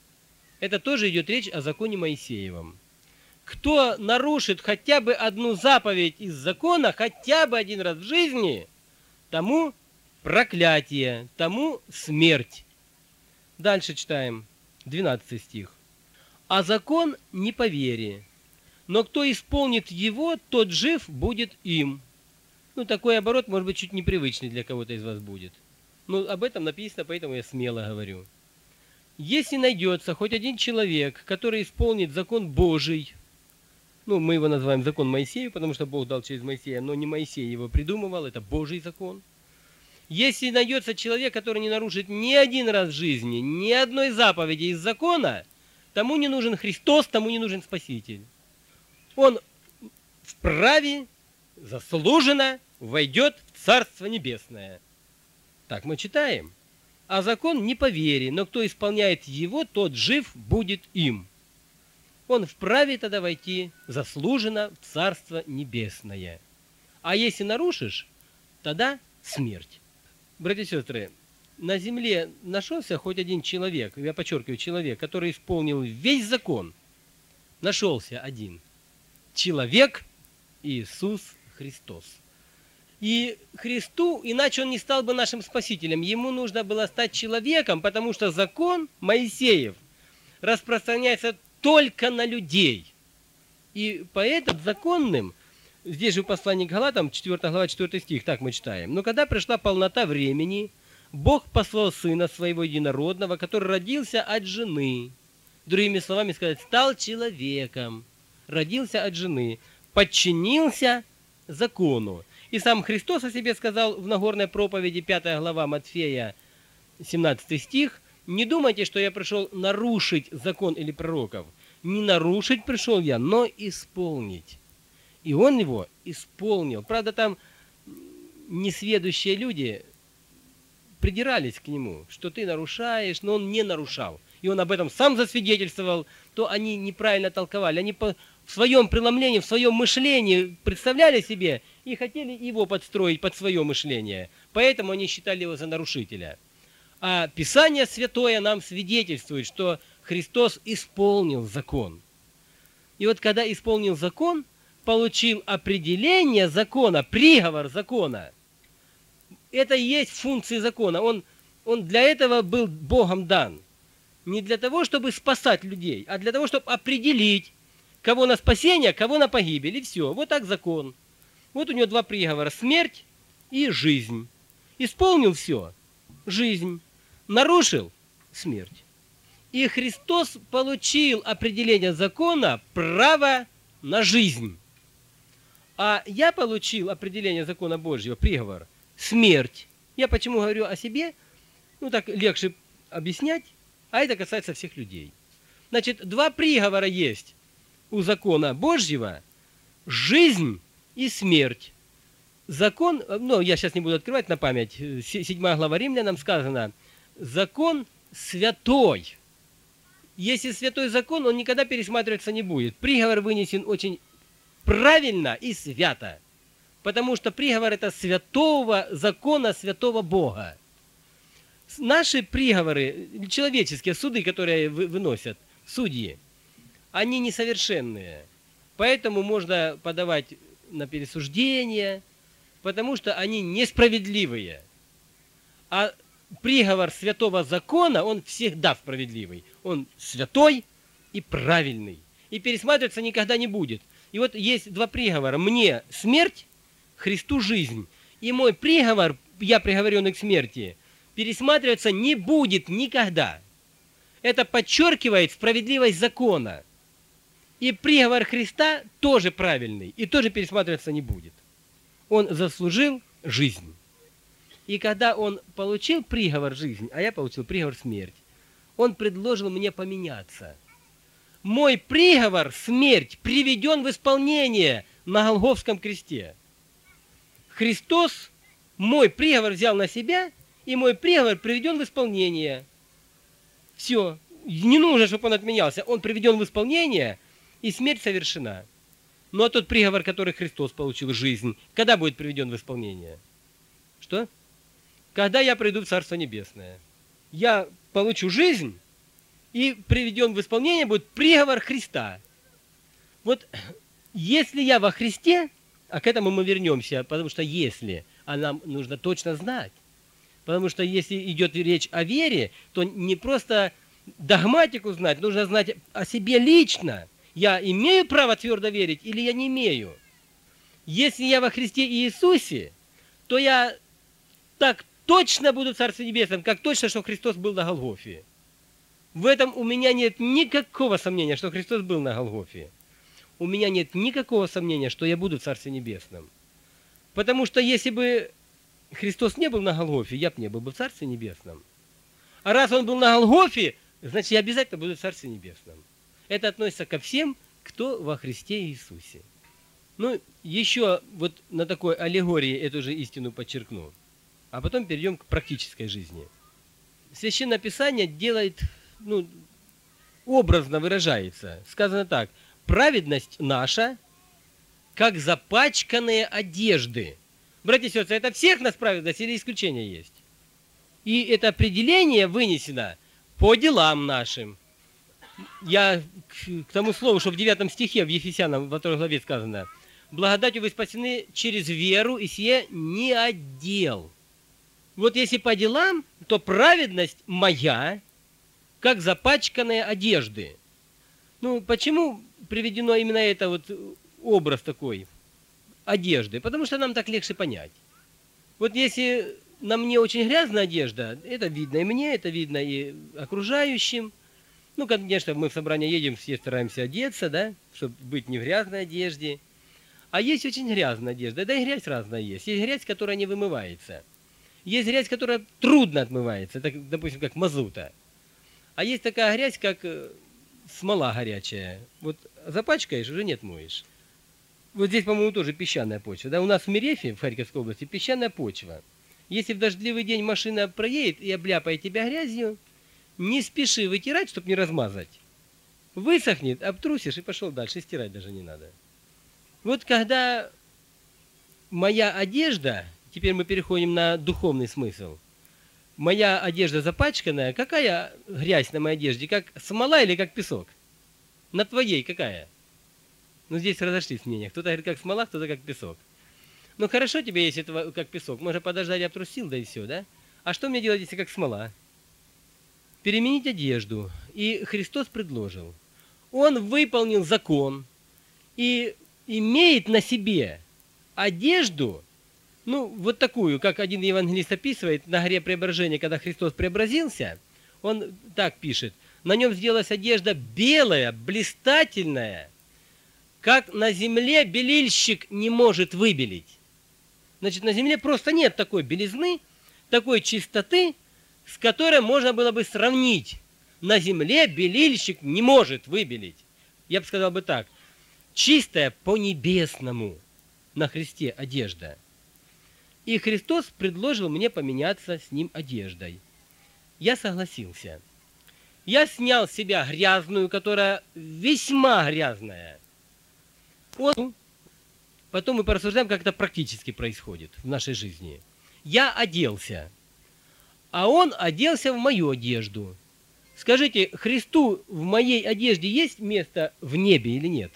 Это тоже идет речь о законе Моисеевом. Кто нарушит хотя бы одну заповедь из закона, хотя бы один раз в жизни, тому проклятие, тому смерть. Дальше читаем, 12 стих. «А закон не по вере, но кто исполнит его, тот жив будет им». Ну, такой оборот, может быть, чуть непривычный для кого-то из вас будет. Ну, об этом написано, поэтому я смело говорю. Если найдется хоть один человек, который исполнит закон Божий, ну, мы его называем закон Моисея, потому что Бог дал через Моисея, но не Моисей его придумывал, это Божий закон. Если найдется человек, который не нарушит ни один раз в жизни, ни одной заповеди из закона, тому не нужен Христос, тому не нужен Спаситель. Он вправе, заслуженно войдет в Царство Небесное. Так мы читаем. А закон не по вере, но кто исполняет его, тот жив будет им. Он вправе тогда войти заслуженно в Царство Небесное. А если нарушишь, тогда смерть. Братья и сестры, на земле нашелся хоть один человек, я подчеркиваю, человек, который исполнил весь закон. Нашелся один. Человек Иисус Христос. И Христу, иначе он не стал бы нашим спасителем. Ему нужно было стать человеком, потому что закон Моисеев распространяется только на людей. И поэтому законным, здесь же в послании к Галатам, 4 глава, 4 стих, так мы читаем. «Но когда пришла полнота времени, Бог послал Сына Своего Единородного, который родился от жены». Другими словами сказать, стал человеком, родился от жены, подчинился закону. И сам Христос о себе сказал в Нагорной проповеди, 5 глава Матфея, 17 стих, «Не думайте, что я пришел нарушить закон или пророков. Не нарушить пришел я, но исполнить». И он его исполнил. Правда, там несведущие люди придирались к нему, что ты нарушаешь, но он не нарушал. И он об этом сам засвидетельствовал, то они неправильно толковали. Они в своем преломлении, в своем мышлении представляли себе и хотели его подстроить под свое мышление. Поэтому они считали его за нарушителя. А Писание Святое нам свидетельствует, что Христос исполнил закон. И вот когда исполнил закон, получил определение закона, приговор закона. Это и есть функции закона. Он для этого был Богом дан. Не для того, чтобы спасать людей, а для того, чтобы определить, кого на спасение, кого на погибель. И все. Вот так закон. Вот у него два приговора. Смерть и жизнь. Исполнил все. Жизнь. Нарушил смерть. И Христос получил определение закона, право на жизнь. А я получил определение закона Божьего, приговор, смерть. Я почему говорю о себе? Ну, так легче объяснять, а это касается всех людей. Значит, два приговора есть у закона Божьего: жизнь и смерть. Закон, ну, я сейчас не буду открывать на память, 7 глава Римлянам сказано, закон святой. Если святой закон, он никогда пересматриваться не будет. Приговор вынесен очень правильно и свято, потому что приговор это святого закона, святого Бога. Наши приговоры, человеческие суды, которые выносят судьи, они несовершенные. Поэтому можно подавать на пересуждение, потому что они несправедливые. А приговор святого закона, он всегда справедливый. Он святой и правильный. И пересматриваться никогда не будет. И вот есть два приговора. Мне смерть, Христу жизнь. И мой приговор, я приговоренный к смерти, пересматриваться не будет никогда. Это подчеркивает справедливость закона. И приговор Христа тоже правильный, и тоже пересматриваться не будет. Он заслужил жизнь. И когда он получил приговор жизнь, а я получил приговор смерть, он предложил мне поменяться. Мой приговор смерть приведен в исполнение на Голгофском кресте. Христос мой приговор взял на себя, и мой приговор приведен в исполнение. Все. Не нужно, чтобы он отменялся. Он приведен в исполнение, и смерть совершена. Ну а тот приговор, который Христос получил, жизнь, когда будет приведен в исполнение? Что? Когда я приду в Царство Небесное. Я получу жизнь, и приведен в исполнение будет приговор Христа. Вот если я во Христе, а к этому мы вернемся, потому что если, а нам нужно точно знать. Потому что если идет речь о вере, то не просто догматику знать, нужно знать о себе лично. Я имею право твердо верить или я не имею? Если я во Христе Иисусе, то я так точно буду в Царстве Небесном, как точно, что Христос был на Голгофе. В этом у меня нет никакого сомнения, что Христос был на Голгофе. У меня нет никакого сомнения, что я буду в Царстве Небесном. Потому что если бы Христос не был на Голгофе, я бы не был бы в Царстве Небесном. А раз Он был на Голгофе, значит, я обязательно буду в Царстве Небесном. Это относится ко всем, кто во Христе Иисусе. Ну, еще вот на такой аллегории эту же истину подчеркну. А потом перейдем к практической жизни. Священное Писание делает, образно выражается. Сказано так: праведность наша, как запачканные одежды. Братья и сестры, это всех нас праведность или исключение есть? И это определение вынесено по делам нашим. Я к тому слову, что в 9 стихе в Ефесянам, во 2 главе сказано: благодатью вы спасены через веру, и сие не от дел. Вот если по делам, то праведность моя, как запачканные одежды. Ну, почему приведено именно это вот образ такой одежды? Потому что нам так легче понять. Вот если на мне очень грязная одежда, это видно и мне, это видно и окружающим. Ну, конечно, мы в собрание едем, все стараемся одеться, да, чтобы быть не в грязной одежде. А есть очень грязная одежда, да и грязь разная есть. Есть грязь, которая не вымывается. Есть грязь, которая трудно отмывается, так, допустим, как мазута. А есть такая грязь, как смола горячая. Вот запачкаешь, уже не отмоешь. Вот здесь, по-моему, тоже песчаная почва. Да? У нас в Мерефе, в Харьковской области, песчаная почва. Если в дождливый день машина проедет и обляпает тебя грязью, не спеши вытирать, чтобы не размазать. Высохнет, обтрусишь и пошел дальше, стирать даже не надо. Вот когда моя одежда, теперь мы переходим на духовный смысл, моя одежда запачканная, какая грязь на моей одежде, как смола или как песок? На твоей какая? Ну, здесь разошлись мнения. Кто-то говорит, как смола, кто-то как песок. Ну, хорошо тебе, если это как песок. Можно подождать, обтрусил, да и все, да? А что мне делать, если как смола? Переменить одежду. И Христос предложил. Он выполнил закон и имеет на себе одежду, вот такую, как один евангелист описывает на горе Преображения, когда Христос преобразился, он так пишет: на нем сделалась одежда белая, блистательная, как на земле белильщик не может выбелить. Значит, на земле просто нет такой белизны, такой чистоты, с которой можно было бы сравнить. На земле белильщик не может выбелить. Я бы сказал бы так. Чистая по-небесному на Христе одежда. И Христос предложил мне поменяться с Ним одеждой. Я согласился. Я снял с себя грязную, которая весьма грязная. Потом мы порассуждаем, как это практически происходит в нашей жизни. Я оделся, а Он оделся в мою одежду. Скажите, Христу в моей одежде есть место в небе или нет?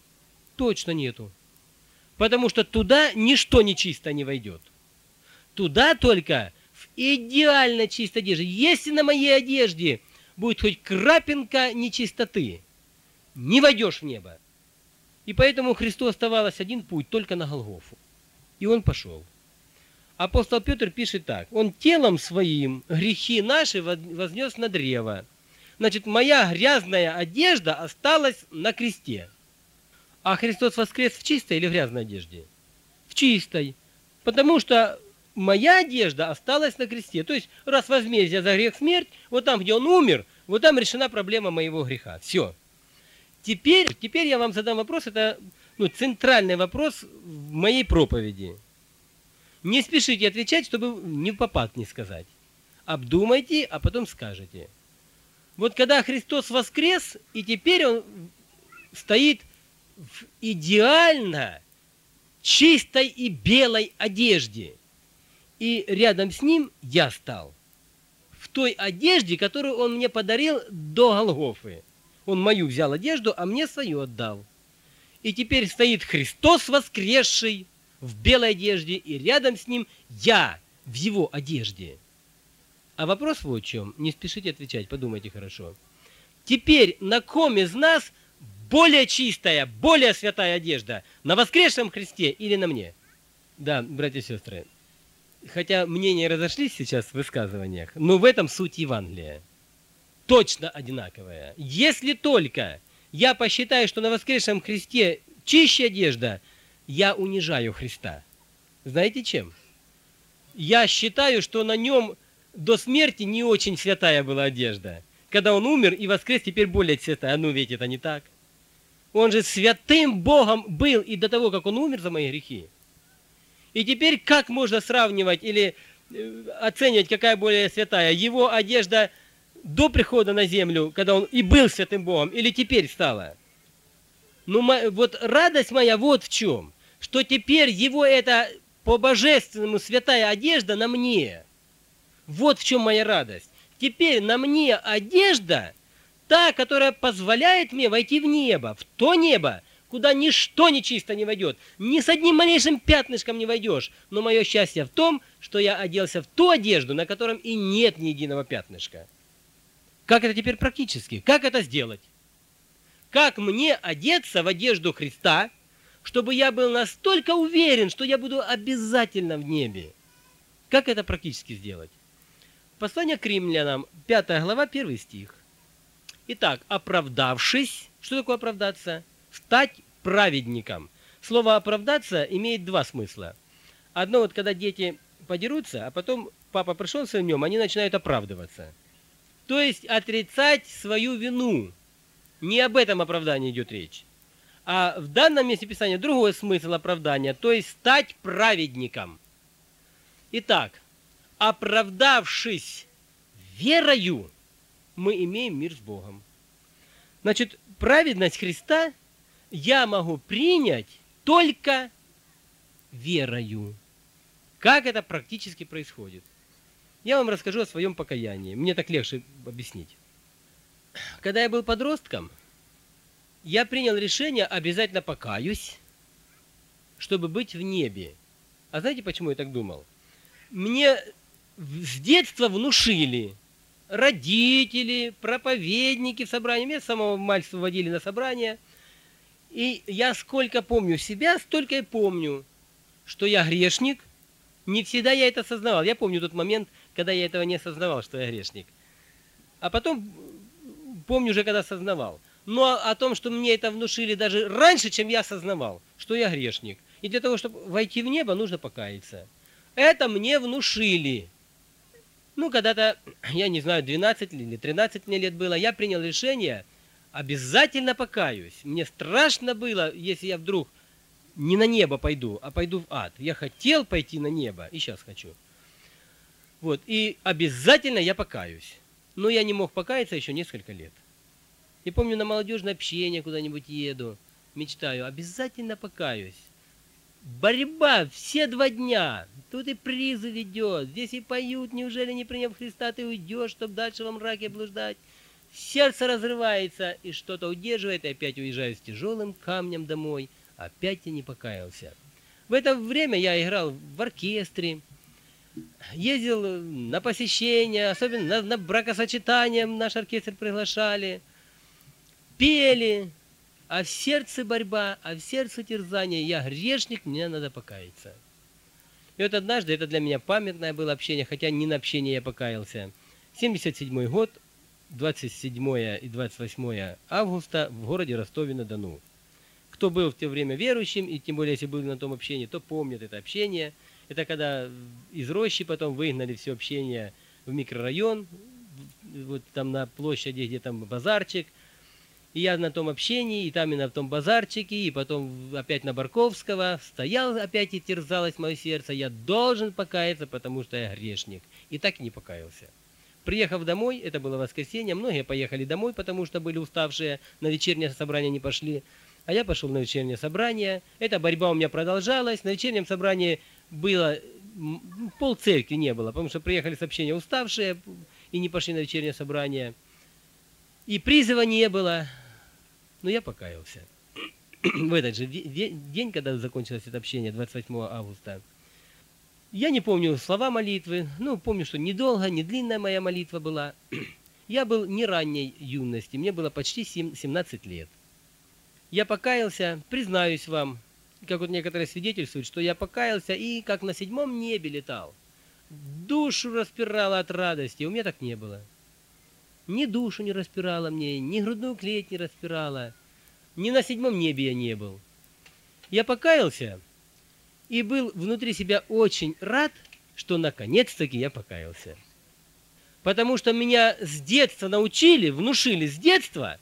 Точно нету. Потому что туда ничто нечисто не войдет. Туда только в идеально чистой одежде. Если на моей одежде будет хоть крапинка нечистоты, не войдешь в небо. И поэтому Христу оставалось один путь, только на Голгофу. И Он пошел. Апостол Петр пишет так. Он телом своим грехи наши вознес на древо. Значит, моя грязная одежда осталась на кресте. А Христос воскрес в чистой или в грязной одежде? В чистой. Потому что моя одежда осталась на кресте. То есть, раз возмездие за грех смерть, вот там, где Он умер, вот там решена проблема моего греха. Все. Теперь я вам задам вопрос, это центральный вопрос в моей проповеди. Не спешите отвечать, чтобы не в попад не сказать. Обдумайте, а потом скажете. Вот когда Христос воскрес, и теперь Он стоит в идеально чистой и белой одежде. И рядом с Ним я стал. В той одежде, которую Он мне подарил до Голгофы. Он мою взял одежду, а мне свою отдал. И теперь стоит Христос воскресший в белой одежде, и рядом с Ним я в Его одежде. А вопрос вот в чем. Не спешите отвечать, подумайте хорошо. Теперь на ком из нас более чистая, более святая одежда? На воскресшем Христе или на мне? Да, братья и сестры. Хотя мнения разошлись сейчас в высказываниях, но в этом суть Евангелия. Точно одинаковая. Если только я посчитаю, что на воскресшем Христе чище одежда, я унижаю Христа. Знаете чем? Я считаю, что на Нем до смерти не очень святая была одежда. Когда Он умер и воскрес, теперь более святая. Ну ведь это не так. Он же святым Богом был и до того, как Он умер за мои грехи. И теперь как можно сравнивать или оценивать, какая более святая? Его одежда до прихода на землю, когда Он и был святым Богом, или теперь стала? Ну, вот радость моя вот в чем, что теперь Его это по-божественному святая одежда на мне. Вот в чем моя радость. Теперь на мне одежда, та, которая позволяет мне войти в небо, в то небо, куда ничто нечисто не войдет, ни с одним малейшим пятнышком не войдешь. Но мое счастье в том, что я оделся в ту одежду, на котором и нет ни единого пятнышка. Как это теперь практически? Как это сделать? Как мне одеться в одежду Христа, чтобы я был настолько уверен, что я буду обязательно в небе? Как это практически сделать? Послание к римлянам, 5 глава, 1 стих. Итак, оправдавшись, что такое оправдаться? Стать праведником. Слово «оправдаться» имеет два смысла. Одно, вот когда дети подерутся, а потом папа пришел в нем, они начинают оправдываться. То есть отрицать свою вину. Не об этом оправдании идет речь. А в данном месте Писания другой смысл оправдания, то есть стать праведником. Итак, оправдавшись верою, мы имеем мир с Богом. Значит, праведность Христа я могу принять только верою. Как это практически происходит? Я вам расскажу о своем покаянии. Мне так легче объяснить. Когда я был подростком, я принял решение, обязательно покаюсь, чтобы быть в небе. А знаете, почему я так думал? Мне с детства внушили родители, проповедники в собрании. Меня с самого мальчика водили на собрания. И я сколько помню себя, столько и помню, что я грешник. Не всегда я это осознавал. Я помню тот момент, когда я этого не осознавал, что я грешник. А потом помню уже, когда осознавал. Но о том, что мне это внушили даже раньше, чем я осознавал, что я грешник. И для того, чтобы войти в небо, нужно покаяться. Это мне внушили. Ну, когда-то, я не знаю, 12 или 13 мне лет было, я принял решение, обязательно покаюсь. Мне страшно было, если я вдруг не на небо пойду, а пойду в ад. Я хотел пойти на небо, и сейчас хочу. Вот, и обязательно я покаюсь. Но я не мог покаяться еще несколько лет. И помню, на молодежное общение куда-нибудь еду, мечтаю, обязательно покаюсь. Борьба все 2 дня. Тут и призыв идет, здесь и поют, неужели не приняв Христа, ты уйдешь, чтобы дальше во мраке блуждать. Сердце разрывается, и что-то удерживает, и опять уезжаю с тяжелым камнем домой. Опять я не покаялся. В это время я играл в оркестре, ездил на посещения, особенно на бракосочетания наш оркестр приглашали, пели, а в сердце борьба, а в сердце терзание. Я грешник, мне надо покаяться. И вот однажды, это для меня памятное было общение, хотя не на общение я покаялся. 77 год, 27 и 28 августа в городе Ростове-на-Дону. Кто был в то время верующим, и тем более, если был на том общении, то помнит это общение. Это когда из рощи потом выгнали все общение в микрорайон, вот там на площади, где там базарчик. И я на том общении, и там и на том базарчике, и потом опять на Барковского стоял опять и терзалось мое сердце. Я должен покаяться, потому что я грешник. И так и не покаялся. Приехав домой, это было воскресенье, многие поехали домой, потому что были уставшие, на вечернее собрание не пошли. А я пошел на вечернее собрание. Эта борьба у меня продолжалась. На вечернем собрании было пол церкви не было, потому что приехали с общения уставшие и не пошли на вечернее собрание. И призыва не было. Но я покаялся. В этот же день, когда закончилось это общение, 28 августа, я не помню слова молитвы, ну, помню, что недолго, не длинная моя молитва была. Я был не ранней юности, мне было почти 17 лет. Я покаялся, признаюсь вам, как вот некоторые свидетельствуют, что я покаялся и как на 7 небе летал. Душу распирало от радости, у меня так не было. Ни душу не распирало мне, ни грудную клеть не распирало, ни на 7 небе я не был. Я покаялся и был внутри себя очень рад, что наконец-таки я покаялся. Потому что меня с детства научили, внушили с детства,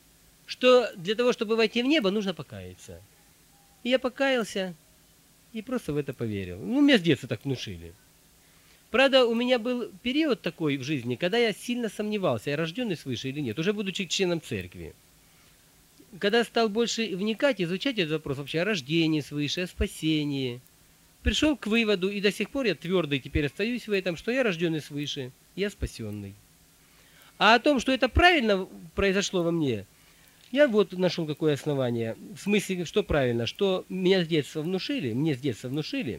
что для того, чтобы войти в небо, нужно покаяться. И я покаялся и просто в это поверил. Ну, меня с детства так внушили. Правда, у меня был период такой в жизни, когда я сильно сомневался, я рожденный свыше или нет, уже будучи членом церкви. Когда стал больше вникать, изучать этот вопрос вообще о рождении свыше, о спасении, пришел к выводу, и до сих пор я твердо теперь остаюсь в этом, что я рожденный свыше, я спасенный. А о том, что это правильно произошло во мне, я вот нашел какое основание. В смысле, что правильно, что меня с детства внушили, мне с детства внушили,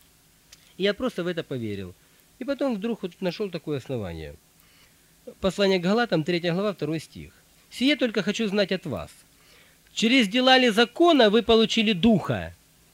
и я просто в это поверил. И потом вдруг вот нашел такое основание. Послание к Галатам, 3 глава, 2 стих. «Сие только хочу знать от вас. Через дела ли закона вы получили духа?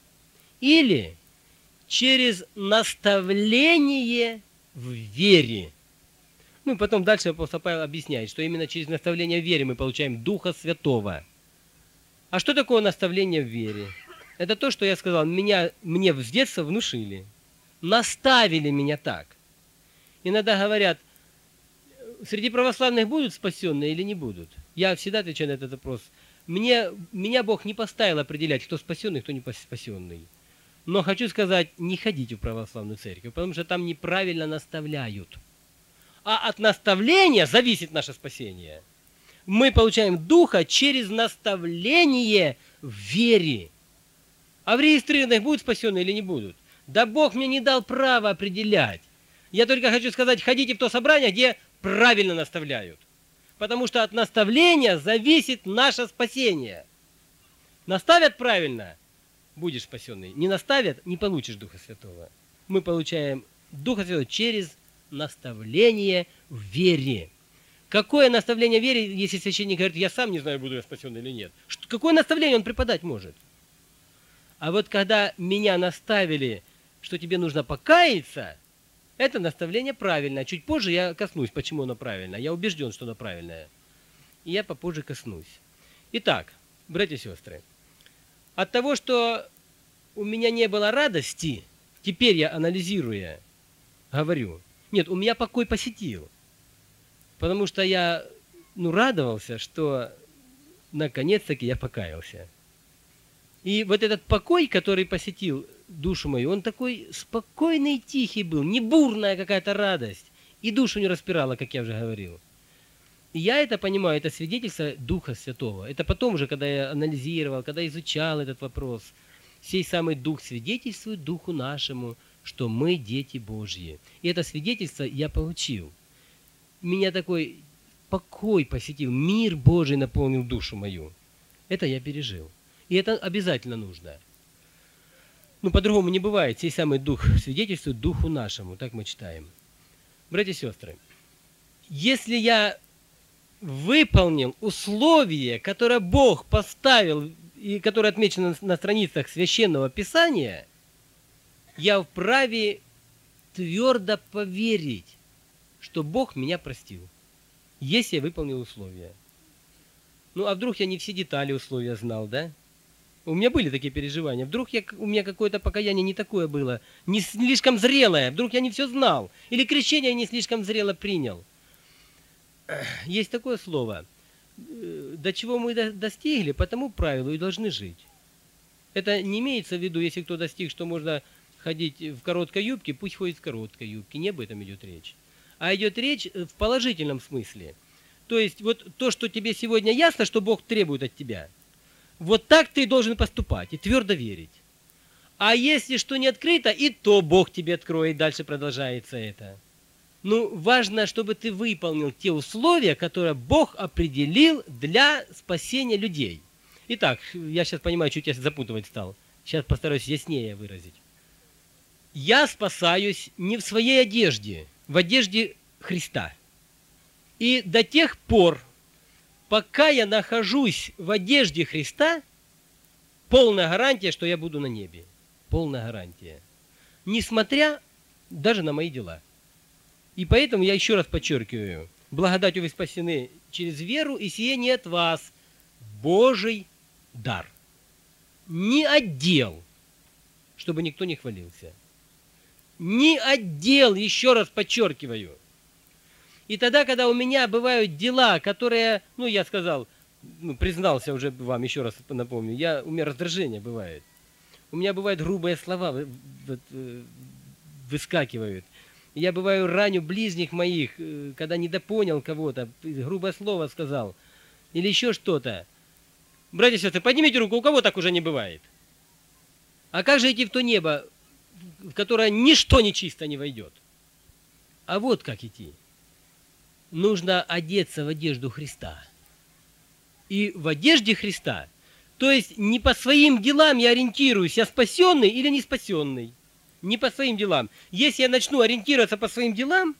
Или через наставление в вере?» Ну и потом дальше апостол Павел объясняет, что именно через наставление в вере мы получаем Духа Святого. А что такое наставление в вере? Это то, что я сказал, мне с детства внушили. Наставили меня так. Иногда говорят, среди православных будут спасенные или не будут? Я всегда отвечаю на этот вопрос. Меня Бог не поставил определять, кто спасенный, кто не спасенный. Но хочу сказать, не ходите в православную церковь, потому что там неправильно наставляют. А от наставления зависит наше спасение. Мы получаем Духа через наставление в вере. А в регистрированных будут спасенные или не будут? Да Бог мне не дал права определять. Я только хочу сказать, ходите в то собрание, где правильно наставляют. Потому что от наставления зависит наше спасение. Наставят правильно, будешь спасенный. Не наставят, не получишь Духа Святого. Мы получаем Духа Святого через наставление в вере. Какое наставление в вере, если священник говорит, я сам не знаю, буду я спасен или нет? Какое наставление он преподать может? А вот когда меня наставили, что тебе нужно покаяться, это наставление правильное. Чуть позже я коснусь, почему оно правильное. Я убежден, что оно правильное. И я попозже коснусь. Итак, братья и сестры, от того, что у меня не было радости, теперь я, анализируя, говорю, нет, у меня покой посетил. Потому что я, радовался, что наконец-таки я покаялся. И вот этот покой, который посетил душу мою, он такой спокойный и тихий был, не бурная какая-то радость. И душу не распирала, как я уже говорил. И я это понимаю, это свидетельство Духа Святого. Это потом уже, когда я анализировал, когда изучал этот вопрос. Сей самый Дух свидетельствует Духу нашему, что мы дети Божьи. И это свидетельство я получил. Меня такой покой посетил, мир Божий наполнил душу мою. Это я пережил. И это обязательно нужно. По-другому не бывает. Сей самый Дух свидетельствует Духу нашему. Так мы читаем. Братья и сестры, если я выполнил условие, которое Бог поставил, и которое отмечено на страницах Священного Писания, я вправе твердо поверить, что Бог меня простил, если я выполнил условия. А вдруг я не все детали условия знал, да? У меня были такие переживания. Вдруг у меня какое-то покаяние не такое было, не слишком зрелое. Вдруг я не все знал. Или крещение не слишком зрело принял. Есть такое слово. До чего мы достигли, по тому правилу и должны жить. Это не имеется в виду, если кто достиг, что можно ходить в короткой юбке, пусть ходит в короткой юбке. Не об этом идет речь. А идет речь в положительном смысле. То есть вот то, что тебе сегодня ясно, что Бог требует от тебя, вот так ты должен поступать и твердо верить. А если что не открыто, и то Бог тебе откроет, дальше продолжается это. Важно, чтобы ты выполнил те условия, которые Бог определил для спасения людей. Итак, я сейчас понимаю, чуть я запутывать стал. Сейчас постараюсь яснее выразить. Я спасаюсь не в своей одежде, в одежде Христа. И до тех пор, пока я нахожусь в одежде Христа, полная гарантия, что я буду на небе. Полная гарантия. Несмотря даже на мои дела. И поэтому я еще раз подчеркиваю, благодатью вы спасены через веру, и сие не от вас, Божий дар. Не отдел, чтобы никто не хвалился. Не отдел, еще раз подчеркиваю. И тогда, когда у меня бывают дела, которые, я сказал, признался уже вам, еще раз напомню, у меня раздражение бывает. У меня бывают грубые слова выскакивают. Я бываю раню ближних моих, когда недопонял кого-то, грубое слово сказал. Или еще что-то. Братья и сестры, поднимите руку, у кого так уже не бывает? А как же идти в то небо, в которое ничто нечисто не войдет? А вот как идти. Нужно одеться в одежду Христа. И в одежде Христа, то есть не по своим делам я ориентируюсь, я спасенный или не спасенный. Не по своим делам. Если я начну ориентироваться по своим делам,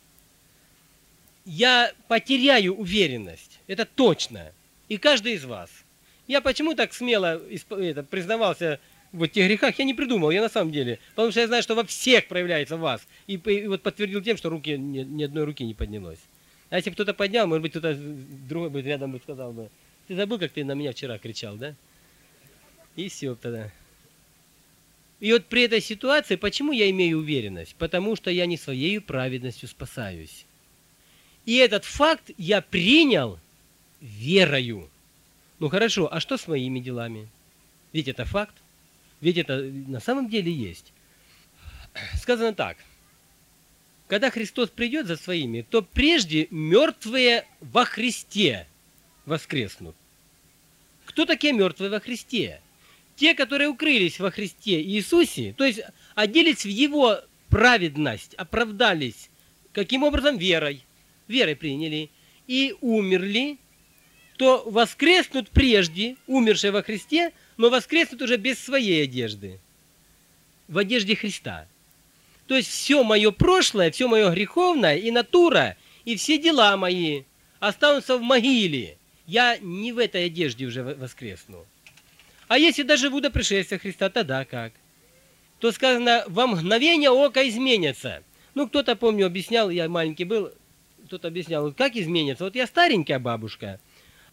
я потеряю уверенность. Это точно. И каждый из вас. Я почему так смело признавался в тех грехах, я не придумал, я на самом деле. Потому что я знаю, что во всех проявляется в вас. И вот подтвердил тем, что ни одной руки не поднялось. А если бы кто-то поднял, может быть, кто-то другой бы рядом сказал бы: ты забыл, как ты на меня вчера кричал, да? И все тогда. И вот при этой ситуации, почему я имею уверенность? Потому что я не своей праведностью спасаюсь. И этот факт я принял верою. Хорошо, а что с моими делами? Ведь это факт. Ведь это на самом деле есть. Сказано так. Когда Христос придет за своими, то прежде мертвые во Христе воскреснут. Кто такие мертвые во Христе? Те, которые укрылись во Христе Иисусе, то есть оделись в Его праведность, оправдались. Каким образом? Верой. Верой приняли. И умерли, то воскреснут прежде, умершие во Христе, но воскреснут уже без своей одежды. В одежде Христа. То есть все мое прошлое, все мое греховное и натура, и все дела мои останутся в могиле. Я не в этой одежде уже воскресну. А если доживу до пришествия Христа, тогда как? То сказано, во мгновение ока изменится. Кто-то, помню, объяснял, я маленький был, кто-то объяснял, как изменится. Вот я старенькая бабушка,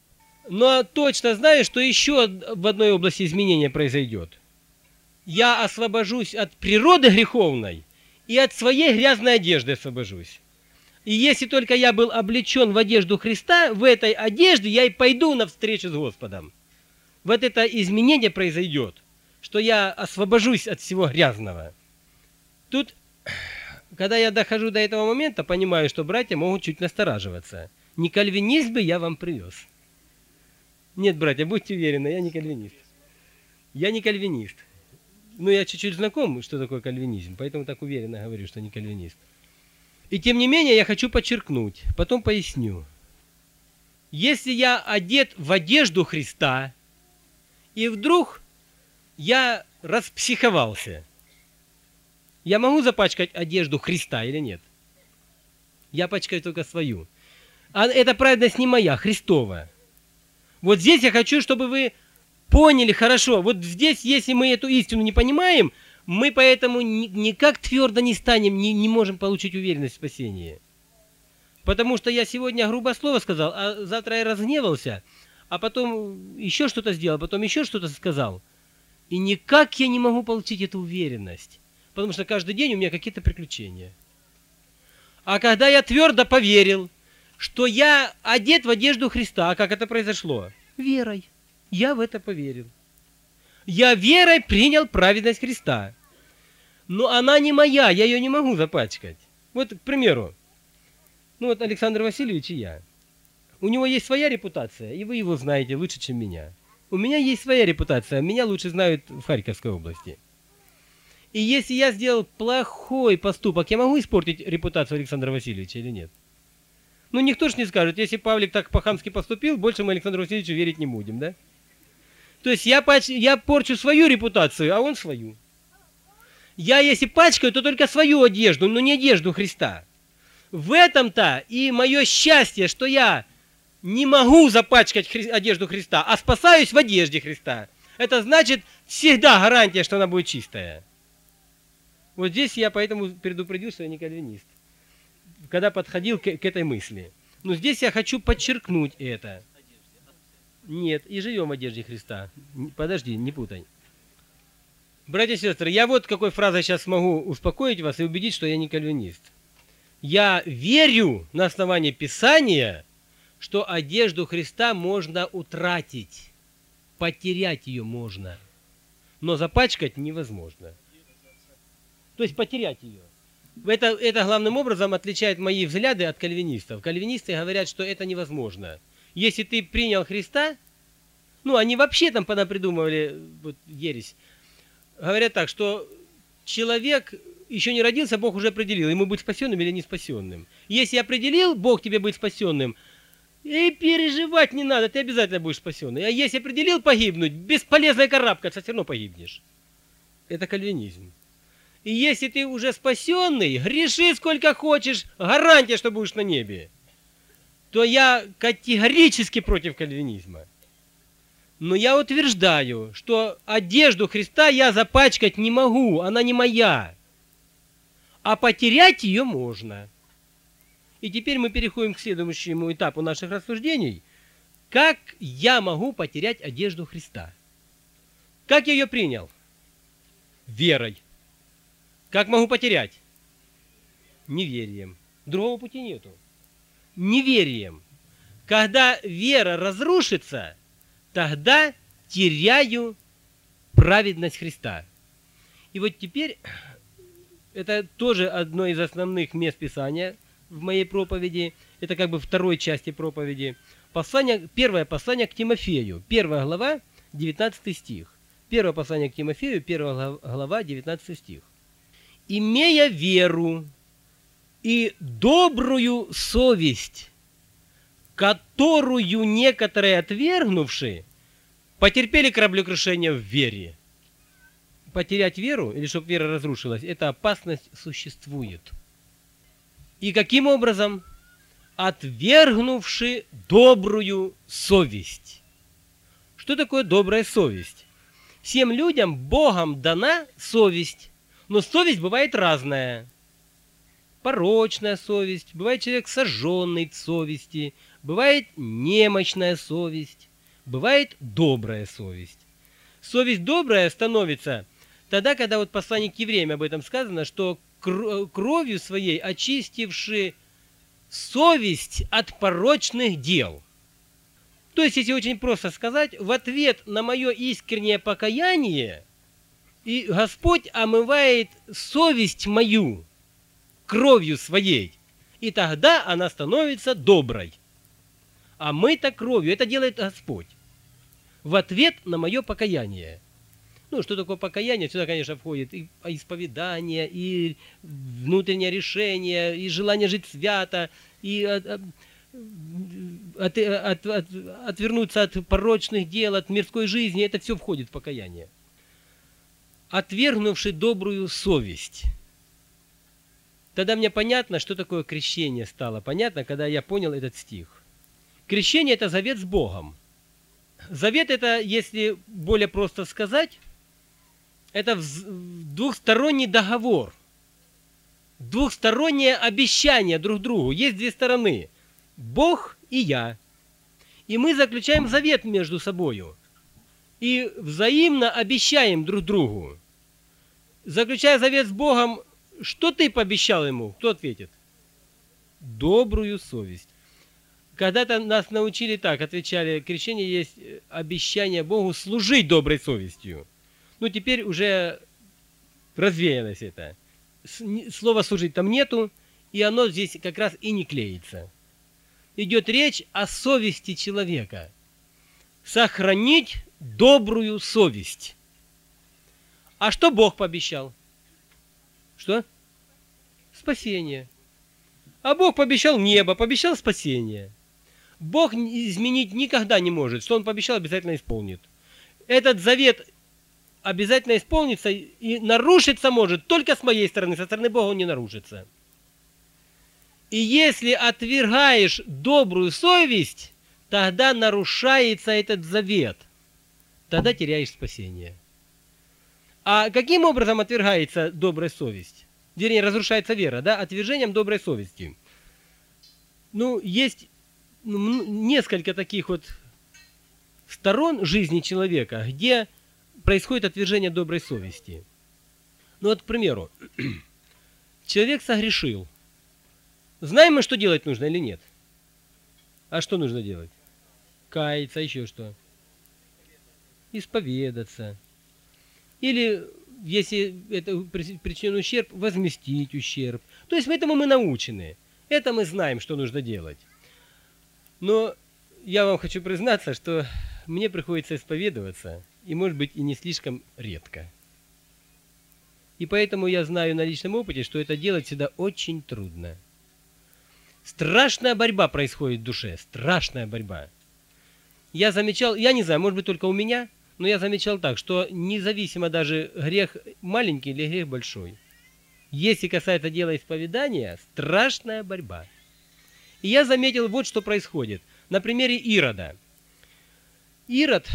Но точно знаю, что еще в одной области изменения произойдет. Я освобожусь от природы греховной и от своей грязной одежды освобожусь. И если только я был облечен в одежду Христа, в этой одежде я и пойду навстречу с Господом. Вот это изменение произойдет, что я освобожусь от всего грязного. Тут, когда я дохожу до этого момента, понимаю, что братья могут чуть настораживаться. Не кальвинизм бы я вам привез. Нет, братья, будьте уверены, я не кальвинист. Я не кальвинист. Но я чуть-чуть знаком, что такое кальвинизм, поэтому так уверенно говорю, что не кальвинист. И тем не менее, я хочу подчеркнуть, потом поясню. Если я одет в одежду Христа, и вдруг я распсиховался, я могу запачкать одежду Христа или нет? Я пачкаю только свою. А эта праведность не моя, Христова. Вот здесь я хочу, чтобы вы поняли хорошо. Вот здесь, если мы эту истину не понимаем, мы поэтому никак твердо не станем, не можем получить уверенность в спасении. Потому что я сегодня грубое слово сказал, а завтра я разгневался, а потом еще что-то сделал, потом еще что-то сказал. И никак я не могу получить эту уверенность. Потому что каждый день у меня какие-то приключения. А когда я твердо поверил, что я одет в одежду Христа, а как это произошло? Верой. Я в это поверил. Я верой принял праведность Христа. Но она не моя, я ее не могу запачкать. Вот, к примеру, ну вот Александр Васильевич и я. У него есть своя репутация, и вы его знаете лучше, чем меня. У меня есть своя репутация, меня лучше знают в Харьковской области. И если я сделал плохой поступок, я могу испортить репутацию Александра Васильевича или нет? Ну, никто ж не скажет, если Павлик так по-хамски поступил, больше мы Александру Васильевичу верить не будем, да? То есть я порчу свою репутацию, а он свою. Я, если пачкаю, то только свою одежду, но не одежду Христа. В этом-то и мое счастье, что я не могу запачкать одежду Христа, а спасаюсь в одежде Христа. Это значит всегда гарантия, что она будет чистая. Вот здесь я поэтому предупредил, что я не кальвинист, когда подходил к этой мысли. Но здесь я хочу подчеркнуть это. Нет, и живем в одежде Христа. Подожди, не путай. Братья и сестры, я вот какой фразой сейчас могу успокоить вас и убедить, что я не кальвинист. Я верю на основании Писания, что одежду Христа можно утратить. Потерять ее можно. Но запачкать невозможно. То есть потерять ее. Это главным образом отличает мои взгляды от кальвинистов. Кальвинисты говорят, что это невозможно. Если ты принял Христа, ну они вообще там понапридумывали вот, ересь. Говорят так, что человек еще не родился, Бог уже определил, ему быть спасенным или не спасенным. Если определил Бог тебе быть спасенным, и переживать не надо, ты обязательно будешь спасенный. А если определил погибнуть, бесполезно карабкаться, все равно погибнешь. Это кальвинизм. И если ты уже спасенный, греши сколько хочешь, гарантия, что будешь на небе, то я категорически против кальвинизма. Но я утверждаю, что одежду Христа я запачкать не могу, она не моя. А потерять ее можно. И теперь мы переходим к следующему этапу наших рассуждений. Как я могу потерять одежду Христа? Как я ее принял? Верой. Как могу потерять? Неверием. Другого пути нету. Неверием. Когда вера разрушится, тогда теряю праведность Христа. И вот теперь, это тоже одно из основных мест Писания в моей проповеди. Это как бы второй части проповеди. Первое послание к Тимофею. 1 глава, 19 стих. Первое послание к Тимофею, 1 глава, 19 стих. «Имея веру и добрую совесть, которую некоторые отвергнувшие потерпели кораблекрушение в вере». Потерять веру, или чтобы вера разрушилась, эта опасность существует. И каким образом? Отвергнувши добрую совесть. Что такое добрая совесть? Всем людям Богом дана совесть. Но совесть бывает разная. Порочная совесть, бывает человек сожженный в совести, бывает немощная совесть. бывает добрая совесть. Совесть добрая становится тогда, когда вот послание к евреям об этом сказано, что кровью своей очистивши совесть от порочных дел. То есть, если очень просто сказать, в ответ на мое искреннее покаяние и Господь омывает совесть мою кровью своей, и тогда она становится доброй. А мы-то кровью, это делает Господь в ответ на мое покаяние. Ну, что такое покаяние? Сюда, конечно, входит и исповедание, и внутреннее решение, и желание жить свято, и отвернуться от порочных дел, от мирской жизни. Это все входит в покаяние. Отвергнувши добрую совесть. Тогда мне понятно, что такое крещение стало понятно, когда я понял этот стих. Крещение – это завет с Богом. Завет – это, если более просто сказать, это двухсторонний договор, двухстороннее обещание друг другу. Есть две стороны – Бог и я. И мы заключаем завет между собою. И взаимно обещаем друг другу. Заключая завет с Богом, что ты пообещал ему? Кто ответит? Добрую совесть. Когда-то нас научили так, отвечали, крещение есть обещание Богу служить доброй совестью. Ну, теперь уже развеялось это. Слова «служить» там нету, и оно здесь как раз и не клеится. Идет речь о совести человека. Сохранить добрую совесть. А что Бог пообещал? Что? Спасение. А Бог пообещал небо, пообещал спасение. Бог изменить никогда не может. Что Он пообещал, обязательно исполнит. Этот завет обязательно исполнится и нарушиться может только с моей стороны. Со стороны Бога он не нарушится. И если отвергаешь добрую совесть, тогда нарушается этот завет. Тогда теряешь спасение. А каким образом отвергается добрая совесть? Вернее, разрушается вера, да? Отвержением доброй совести. Ну, есть несколько таких вот сторон жизни человека, где происходит отвержение доброй совести. Ну вот, к примеру, человек согрешил. Знаем мы, что делать нужно или нет? А что нужно делать? Каяться, еще что? Исповедаться. Или, если это причинен ущерб, возместить ущерб. То есть этому мы научены. Это мы знаем, что нужно делать. Но я вам хочу признаться, что мне приходится исповедоваться, и, может быть, и не слишком редко. И поэтому я знаю на личном опыте, что это делать всегда очень трудно. Страшная борьба происходит в душе, страшная борьба. Я замечал, я не знаю, может быть, только у меня, но я замечал так, что независимо даже грех маленький или грех большой, если касается дела исповедания, страшная борьба. И я заметил вот что происходит. На примере Ирода. Ирод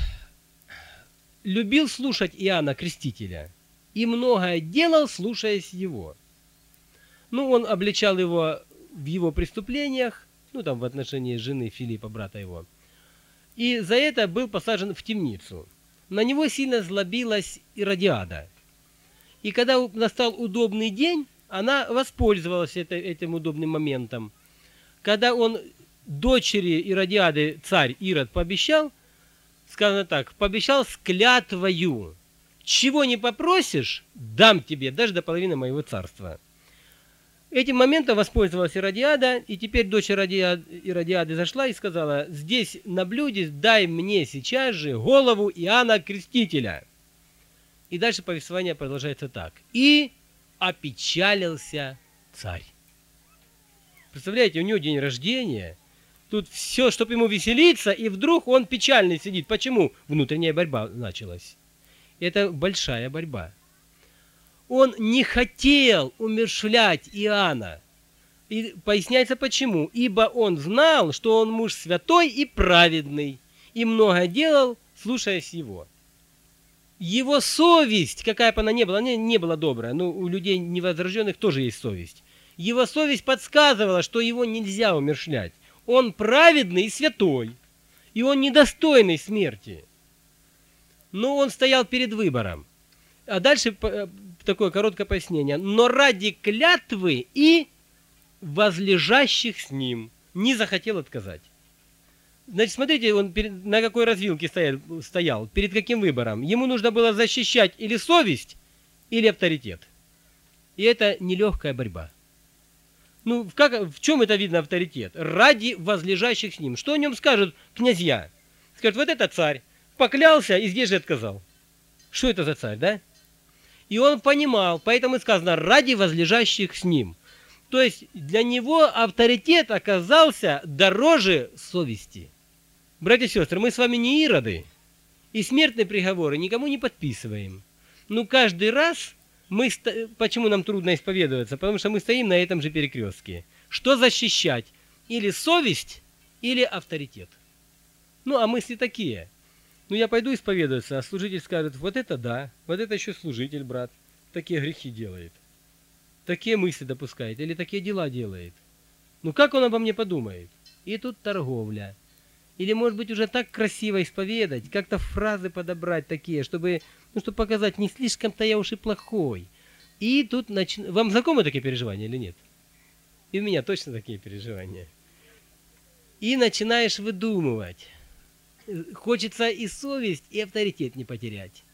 любил слушать Иоанна Крестителя и многое делал, слушаясь его. Ну, он обличал его в его преступлениях, ну, там, в отношении жены Филиппа, брата его. И за это был посажен в темницу. На него сильно злобилась Иродиада. И когда настал удобный день, она воспользовалась этим удобным моментом. Когда он дочери Иродиады, царь Ирод, пообещал, сказано так, пообещал с клятвою, чего не попросишь, дам тебе, даже до половины моего царства. Этим моментом воспользовалась Иродиада, и теперь дочь Иродиады зашла и сказала, здесь на блюде дай мне сейчас же голову Иоанна Крестителя. И дальше повествование продолжается так. И опечалился царь. Представляете, у него день рождения, тут все, чтобы ему веселиться, и вдруг он печальный сидит. Почему? Внутренняя борьба началась. Это большая борьба. Он не хотел умерщвлять Иоанна. И поясняется почему. Ибо он знал, что он муж святой и праведный, и много делал, слушаясь его. Его совесть, какая бы она ни была, она не была добрая, но у людей невозрожденных тоже есть совесть. Его совесть подсказывала, что его нельзя умерщвлять. Он праведный и святой. И он недостойный смерти. Но он стоял перед выбором. А дальше такое короткое пояснение. Но ради клятвы и возлежащих с ним не захотел отказать. Значит, смотрите, он на какой развилке стоял, перед каким выбором. Ему нужно было защищать или совесть, или авторитет. И это нелегкая борьба. Ну, в чем это видно авторитет? Ради возлежащих с ним. Что о нем скажут князья? Скажут, вот это царь, поклялся и здесь же отказал. Что это за царь, да? И он понимал, поэтому и сказано, ради возлежащих с ним. То есть для него авторитет оказался дороже совести. Братья и сестры, мы с вами не ироды, и смертные приговоры никому не подписываем. Но каждый раз почему нам трудно исповедоваться? Потому что мы стоим на этом же перекрестке. Что защищать? Или совесть, или авторитет. Ну, а мысли такие. Ну, я пойду исповедоваться, а служитель скажет, вот это да, вот это еще служитель, брат, такие грехи делает. Такие мысли допускает, или такие дела делает. Ну, как он обо мне подумает? И тут торговля. Или, может быть, уже так красиво исповедать, как-то фразы подобрать такие, чтобы показать, не слишком-то я уж и плохой. И тут Вам знакомы такие переживания или нет? И у меня точно такие переживания. И начинаешь выдумывать. Хочется и совесть, и авторитет не потерять.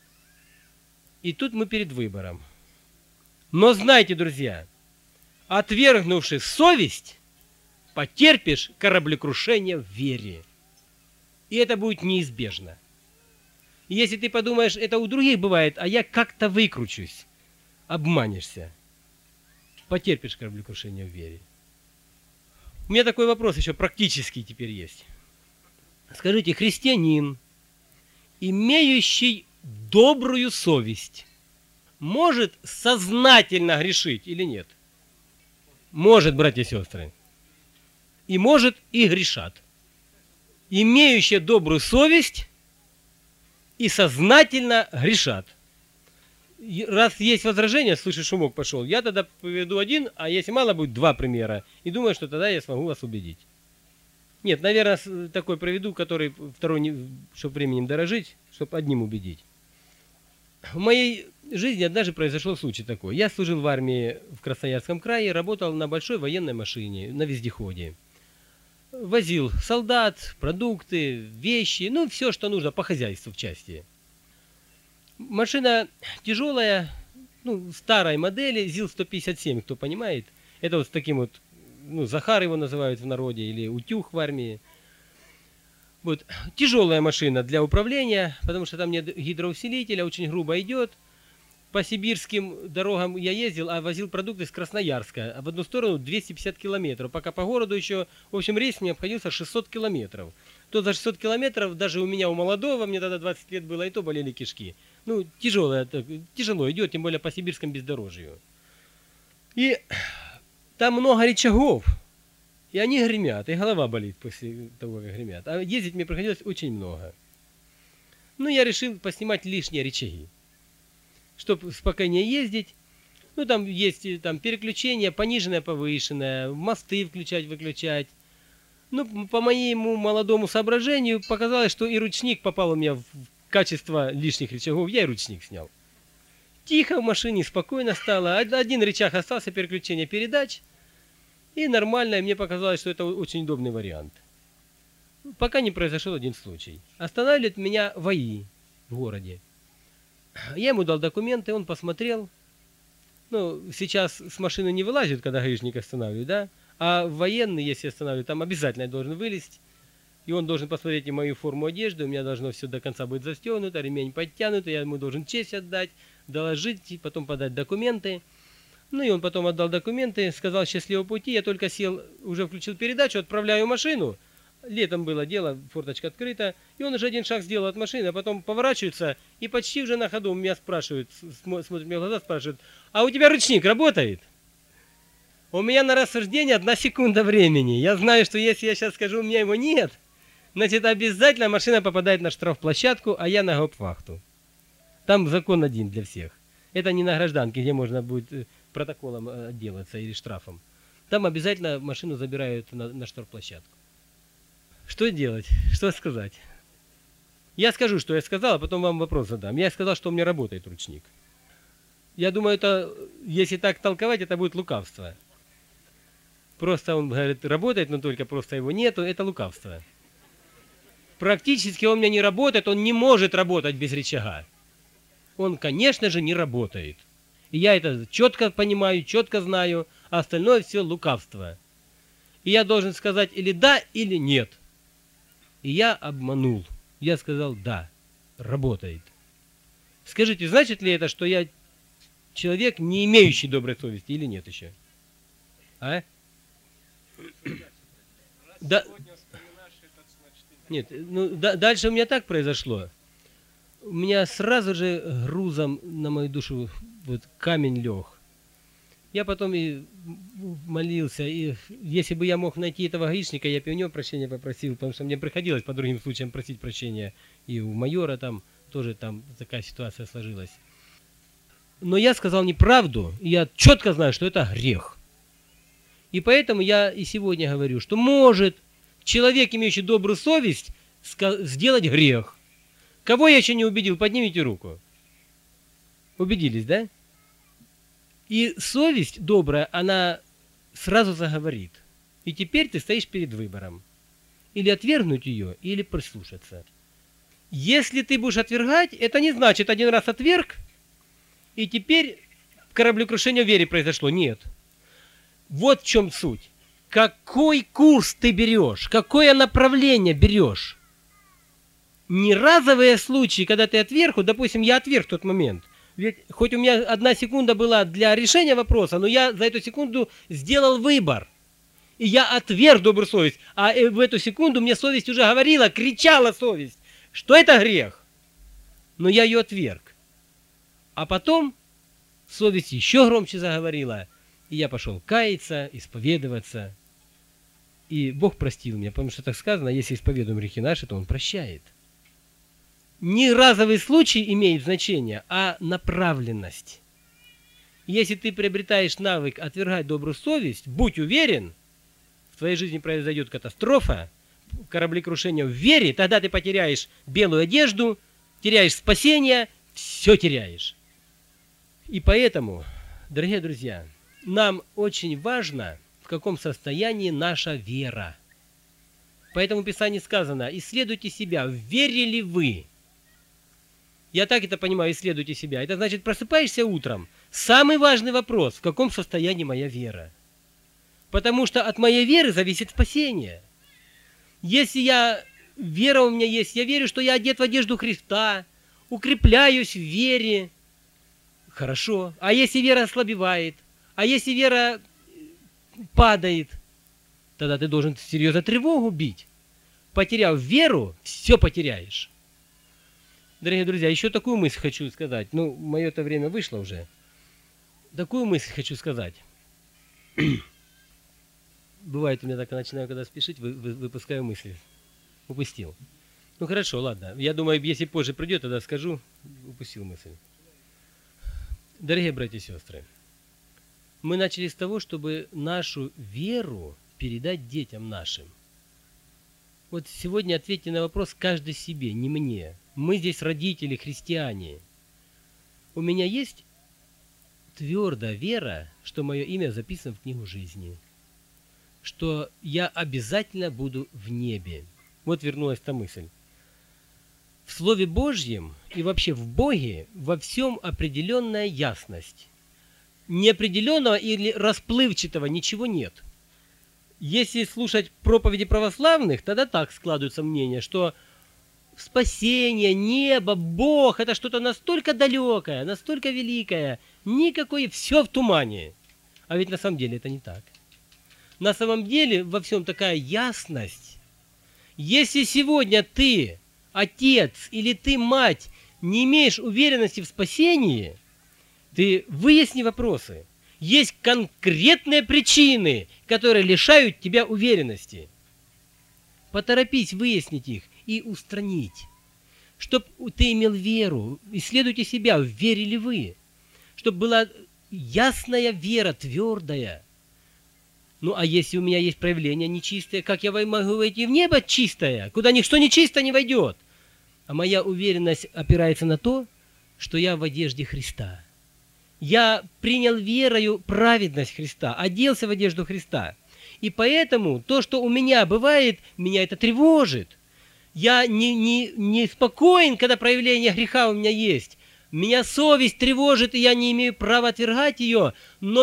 И тут мы перед выбором. Но знайте, друзья, отвергнувши совесть, потерпишь кораблекрушение в вере. И это будет неизбежно. И если ты подумаешь, это у других бывает, а я как-то выкручусь, обманешься. Потерпишь кораблекрушение в вере. У меня такой вопрос еще практический теперь есть. Скажите, христианин, имеющий добрую совесть, может сознательно грешить или нет? Может, братья и сестры. И может, и грешат. Имеющие добрую совесть и сознательно грешат. Раз есть возражение, слышу, шумок пошел, я тогда приведу один, а если мало, будет два примера. И думаю, что тогда я смогу вас убедить. Нет, наверное, такой приведу, который второй, чтобы временем дорожить, чтобы одним убедить. В моей жизни однажды произошел случай такой. Я служил в армии в Красноярском крае, работал на большой военной машине, на вездеходе. Возил солдат, продукты, вещи, ну, все, что нужно по хозяйству в части. Машина тяжелая, ну, старой модели, ЗИЛ-157, кто понимает. Это вот с таким вот, ну, Захар его называют в народе, или утюг в армии. Вот, тяжелая машина для управления, потому что там нет гидроусилителя, очень грубо идет. По сибирским дорогам я ездил, а возил продукты с Красноярска. А в одну сторону 250 километров. Пока по городу еще, в общем, рейс мне обходился 600 километров. То за 600 километров, даже у меня, у молодого, мне тогда 20 лет было, и то болели кишки. Ну, тяжело идет, тем более по сибирскому бездорожью. И там много рычагов. И они гремят, и голова болит после того, как гремят. А ездить мне приходилось очень много. Ну, я решил поснимать лишние рычаги, чтобы спокойнее ездить. Ну, там есть переключение, пониженное, повышенное, мосты включать, выключать. Ну, по моему молодому соображению, показалось, что и ручник попал у меня в качество лишних рычагов. Я и ручник снял. Тихо в машине, спокойно стало. Один рычаг остался, переключение передач. И нормально, и мне показалось, что это очень удобный вариант. Пока не произошел один случай. Останавливает меня ВАИ в городе. Я ему дал документы, он посмотрел. Ну, сейчас с машины не вылазит, когда гаишник останавливает, да? А военный, если останавливает, там обязательно должен вылезть. И он должен посмотреть и мою форму одежды. У меня должно все до конца быть застегнуто, ремень подтянут. Я ему должен честь отдать, доложить, и потом подать документы. Ну и он потом отдал документы, сказал счастливого пути. Я только сел, уже включил передачу, отправляю машину. Летом было дело, форточка открыта. И он уже один шаг сделал от машины, а потом поворачивается и почти уже на ходу меня спрашивает, смотрит мне в глаза, спрашивает: а у тебя ручник работает? У меня на рассуждение 1 секунда времени. Я знаю, что если я сейчас скажу, у меня его нет, значит обязательно машина попадает на штрафплощадку, а я на гауптвахту. Там закон один для всех. Это не на гражданке, где можно будет протоколом отделаться или штрафом. Там обязательно машину забирают на штрафплощадку. Что делать? Что сказать? Я скажу, что я сказал, а потом вам вопрос задам. Я сказал, что у меня работает ручник. Я думаю, это, если так толковать, это будет лукавство. Просто он говорит, работает, но только просто его нету, это лукавство. Практически он у меня не работает, он не может работать без рычага. Он, конечно же, не работает. И я это четко понимаю, четко знаю, а остальное все лукавство. И я должен сказать или да, или нет. И я обманул. Я сказал да, работает. Скажите, значит ли это, что я человек, не имеющий доброй совести, или нет еще? А? Да. Нет, ну дальше у меня так произошло. У меня сразу же грузом на мою душу вот камень лег. Я потом и молился, и если бы я мог найти этого гаишника, я бы у него прощения попросил, потому что мне приходилось по другим случаям просить прощения. И у майора там тоже там такая ситуация сложилась. Но я сказал неправду, и я четко знаю, что это грех. И поэтому я и сегодня говорю, что может человек, имеющий добрую совесть, сделать грех. Кого я еще не убедил? Поднимите руку. Убедились, да? И совесть добрая, она сразу заговорит. И теперь ты стоишь перед выбором. Или отвергнуть ее, или прислушаться. Если ты будешь отвергать, это не значит, один раз отверг, и теперь кораблекрушение в вере произошло. Нет. Вот в чем суть. Какой курс ты берешь? Какое направление берешь? Не разовые случаи, когда ты отверг, допустим, я отверг в тот момент. Ведь хоть у меня 1 секунда была для решения вопроса, но я за эту секунду сделал выбор. И я отверг добрую совесть. А в эту секунду мне совесть уже говорила, кричала совесть, что это грех. Но я ее отверг. А потом совесть еще громче заговорила. И я пошел каяться, исповедоваться. И Бог простил меня, потому что так сказано, если исповедуем грехи наши, то Он прощает. Не разовый случай имеет значение, а направленность. Если ты приобретаешь навык отвергать добрую совесть, будь уверен, в твоей жизни произойдет катастрофа, кораблекрушение в вере, тогда ты потеряешь белую одежду, теряешь спасение, все теряешь. И поэтому, дорогие друзья, нам очень важно, в каком состоянии наша вера. Поэтому в Писании сказано, исследуйте себя, в вере ли вы? Я так это понимаю, исследуйте себя. Это значит, просыпаешься утром. Самый важный вопрос, в каком состоянии моя вера? Потому что от моей веры зависит спасение. Если вера у меня есть, я верю, что я одет в одежду Христа, укрепляюсь в вере, хорошо. А если вера ослабевает, а если вера падает, тогда ты должен серьезно тревогу бить. Потеряв веру, все потеряешь. Дорогие друзья, еще такую мысль хочу сказать. Ну, мое-то время вышло уже. Такую мысль хочу сказать. Бывает у меня так, я начинаю, когда спешить, выпускаю мысли. Упустил. Ну, хорошо, ладно. Я думаю, если позже придет, тогда скажу. Упустил мысль. Дорогие братья и сестры, мы начали с того, чтобы нашу веру передать детям нашим. Вот сегодня ответьте на вопрос каждый себе, не мне. Мы здесь родители, христиане. У меня есть твердая вера, что мое имя записано в книгу жизни. Что я обязательно буду в небе. Вот вернулась та мысль. В Слове Божьем и вообще в Боге во всем определенная ясность. Неопределенного или расплывчатого ничего нет. Если слушать проповеди православных, тогда так складывается мнение, что спасение, небо, Бог – это что-то настолько далекое, настолько великое, никакое, все в тумане. А ведь на самом деле это не так. На самом деле во всем такая ясность. Если сегодня ты, отец или ты, мать, не имеешь уверенности в спасении, ты выясни вопросы. Есть конкретные причины, которые лишают тебя уверенности. Поторопись выяснить их и устранить. Чтоб ты имел веру, исследуйте себя, верили вы. Чтобы была ясная вера, твердая. Ну, а если у меня есть проявление нечистое, как я могу войти в небо чистое, куда ничто нечисто не войдет? А моя уверенность опирается на то, что я в одежде Христа. Я принял верою праведность Христа, оделся в одежду Христа. И поэтому то, что у меня бывает, меня это тревожит. Я не спокоен, когда проявление греха у меня есть. Меня совесть тревожит, и я не имею права отвергать ее, но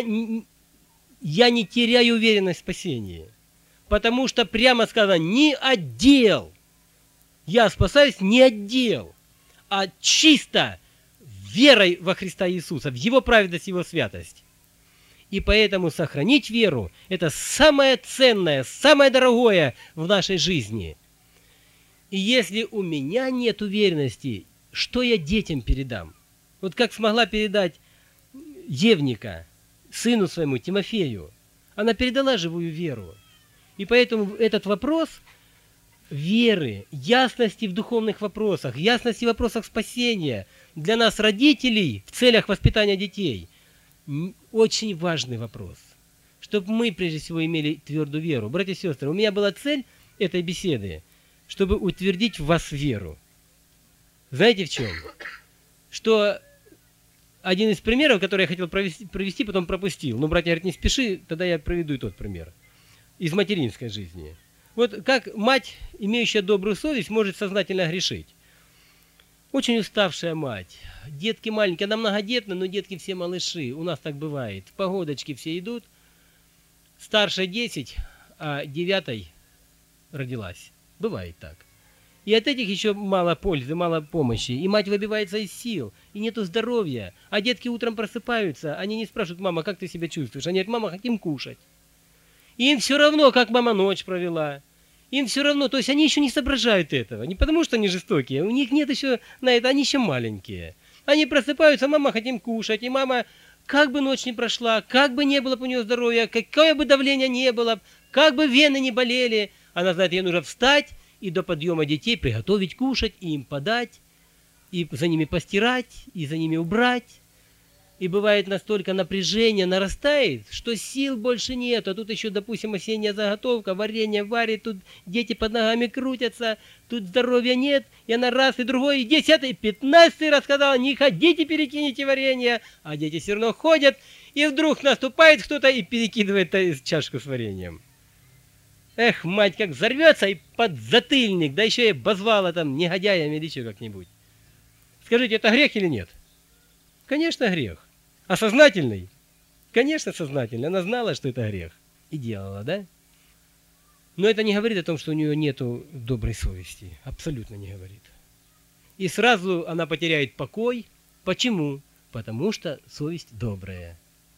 я не теряю уверенность в спасении. Потому что прямо сказано, не отдел. Я спасаюсь не отдел, а чисто верой во Христа Иисуса, в Его праведность, Его святость. И поэтому сохранить веру – это самое ценное, самое дорогое в нашей жизни. И если у меня нет уверенности, что я детям передам? Вот как смогла передать Евника, сыну своему Тимофею. Она передала живую веру. И поэтому этот вопрос веры, ясности в духовных вопросах, ясности в вопросах спасения для нас, родителей, в целях воспитания детей, очень важный вопрос. Чтобы мы, прежде всего, имели твердую веру. Братья и сестры, у меня была цель этой беседы, чтобы утвердить в вас веру. Знаете в чем? Что один из примеров, который я хотел провести, потом пропустил. Но братья говорят, не спеши, тогда я проведу и тот пример. Из материнской жизни. Вот как мать, имеющая добрую совесть, может сознательно грешить. Очень уставшая мать. Детки маленькие, она многодетна, но детки все малыши. У нас так бывает. Погодочки все идут. Старшая 10, а 9 родилась. Бывает так. И от этих еще мало пользы, мало помощи. И мать выбивается из сил, и нету здоровья. А детки утром просыпаются, они не спрашивают, мама, как ты себя чувствуешь? Они говорят, мама, хотим кушать. И им все равно, как мама ночь провела. Им все равно, то есть они еще не соображают этого. Не потому, что они жестокие, у них нет еще на это, они еще маленькие. Они просыпаются, мама, хотим кушать. И мама, как бы ночь не прошла, как бы не было у нее здоровья, какое бы давление не было, как бы вены не болели, она знает, ей нужно встать и до подъема детей приготовить кушать, и им подать, и за ними постирать, и за ними убрать. И бывает настолько напряжение нарастает, что сил больше нет. А тут еще, допустим, осенняя заготовка, варенье варит, тут дети под ногами крутятся, тут здоровья нет. И она раз, и другой, и 10-й, 15-й раз сказала, не ходите, перекинете варенье. А дети все равно ходят, и вдруг наступает кто-то и перекидывает чашку с вареньем. Эх, мать, как взорвется и подзатыльник, да еще и обозвала там негодяями или еще как-нибудь. Скажите, это грех или нет? Конечно, грех. А сознательный? Конечно, сознательный. Она знала, что это грех. И делала, да? Но это не говорит о том, что у нее нет доброй совести. Абсолютно не говорит. И сразу она потеряет покой. Почему? Потому что совесть добрая.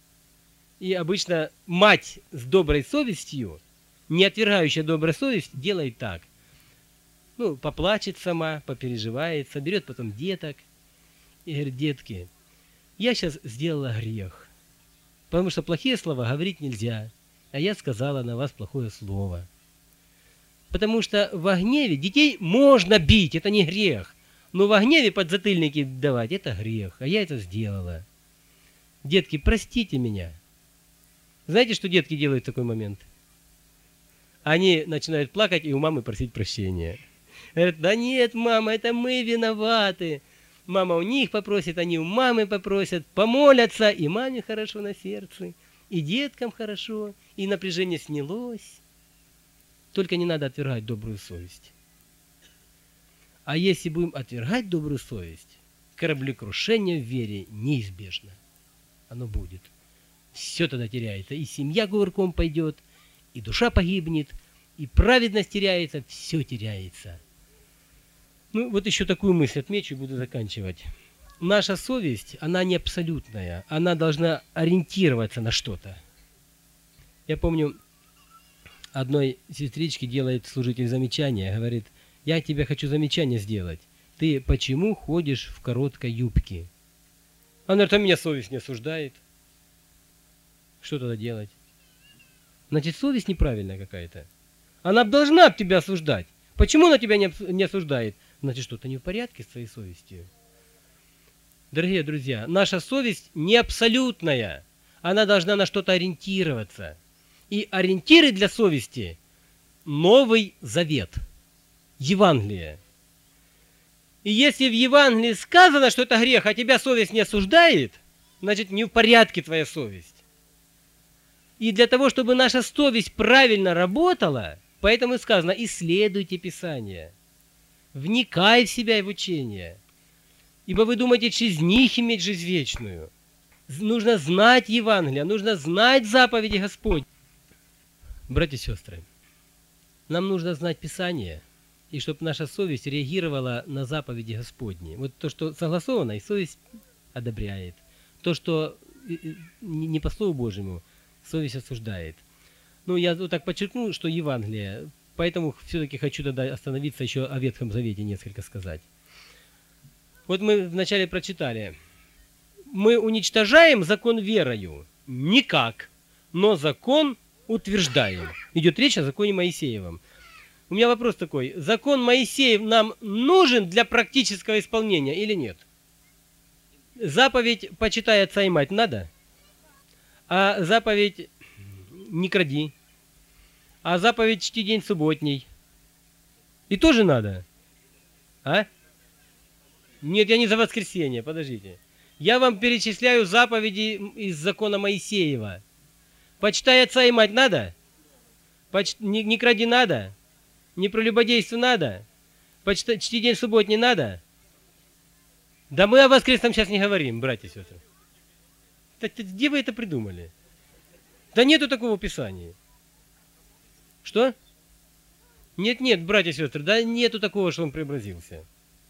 И обычно мать с доброй совестью, не отвергающая добрую совесть, делает так. Ну, поплачет сама, попереживает, соберет потом деток. И говорит, детки, я сейчас сделала грех, потому что плохие слова говорить нельзя, а я сказала на вас плохое слово. Потому что во гневе детей можно бить, это не грех, но во гневе подзатыльники давать, это грех, а я это сделала. Детки, простите меня. Знаете, что детки делают в такой момент? Они начинают плакать и у мамы просить прощения. Говорят, да нет, мама, это мы виноваты. Мама у них попросит, они у мамы попросят, помолятся, и маме хорошо на сердце, и деткам хорошо, и напряжение снялось. Только не надо отвергать добрую совесть. А если будем отвергать добрую совесть, кораблекрушение в вере неизбежно. Оно будет. Все тогда теряется. И семья кувырком пойдет, и душа погибнет, и праведность теряется, все теряется. Ну, вот еще такую мысль отмечу и буду заканчивать. Наша совесть, она не абсолютная. Она должна ориентироваться на что-то. Я помню, одной сестричке делает служитель замечание. Говорит, я тебе хочу замечание сделать. Ты почему ходишь в короткой юбке? Она говорит, а меня совесть не осуждает. Что тогда делать? Значит, совесть неправильная какая-то. Она должна тебя осуждать. Почему она тебя не осуждает? Значит, что-то не в порядке с твоей совестью. Дорогие друзья, наша совесть не абсолютная. Она должна на что-то ориентироваться. И ориентиры для совести – Новый Завет, Евангелие. И если в Евангелии сказано, что это грех, а тебя совесть не осуждает, значит, не в порядке твоя совесть. И для того, чтобы наша совесть правильно работала, поэтому и сказано, исследуйте Писание, вникай в себя и в учение, ибо вы думаете через них иметь жизнь вечную. Нужно знать Евангелие, нужно знать заповеди Господь. Братья и сестры, нам нужно знать Писание, и чтобы наша совесть реагировала на заповеди Господни. Вот то, что согласовано, и совесть одобряет. То, что не по Слову Божьему, совесть осуждает. Ну, я вот так подчеркну, что Евангелие, поэтому все-таки хочу тогда остановиться еще о Ветхом Завете несколько сказать. Вот мы вначале прочитали. Мы уничтожаем закон верою? Никак. Но закон утверждаем. Идет речь о законе Моисеевом. У меня вопрос такой. Закон Моисеев нам нужен для практического исполнения или нет? Заповедь «почитай отца и мать» надо? А заповедь «не кради»? А заповедь «чти день субботний»? И тоже надо? А? Нет, я не за воскресенье, подождите. Я вам перечисляю заповеди из закона Моисеева. Почитай отца и мать надо? Не кради надо? Не прелюбодействуй надо? Чти день субботний надо? Да мы о воскресном сейчас не говорим, братья и сестры. Где вы это придумали? Да нету такого в Писании. Что? Нет, братья и сестры, да нету такого, что он преобразился.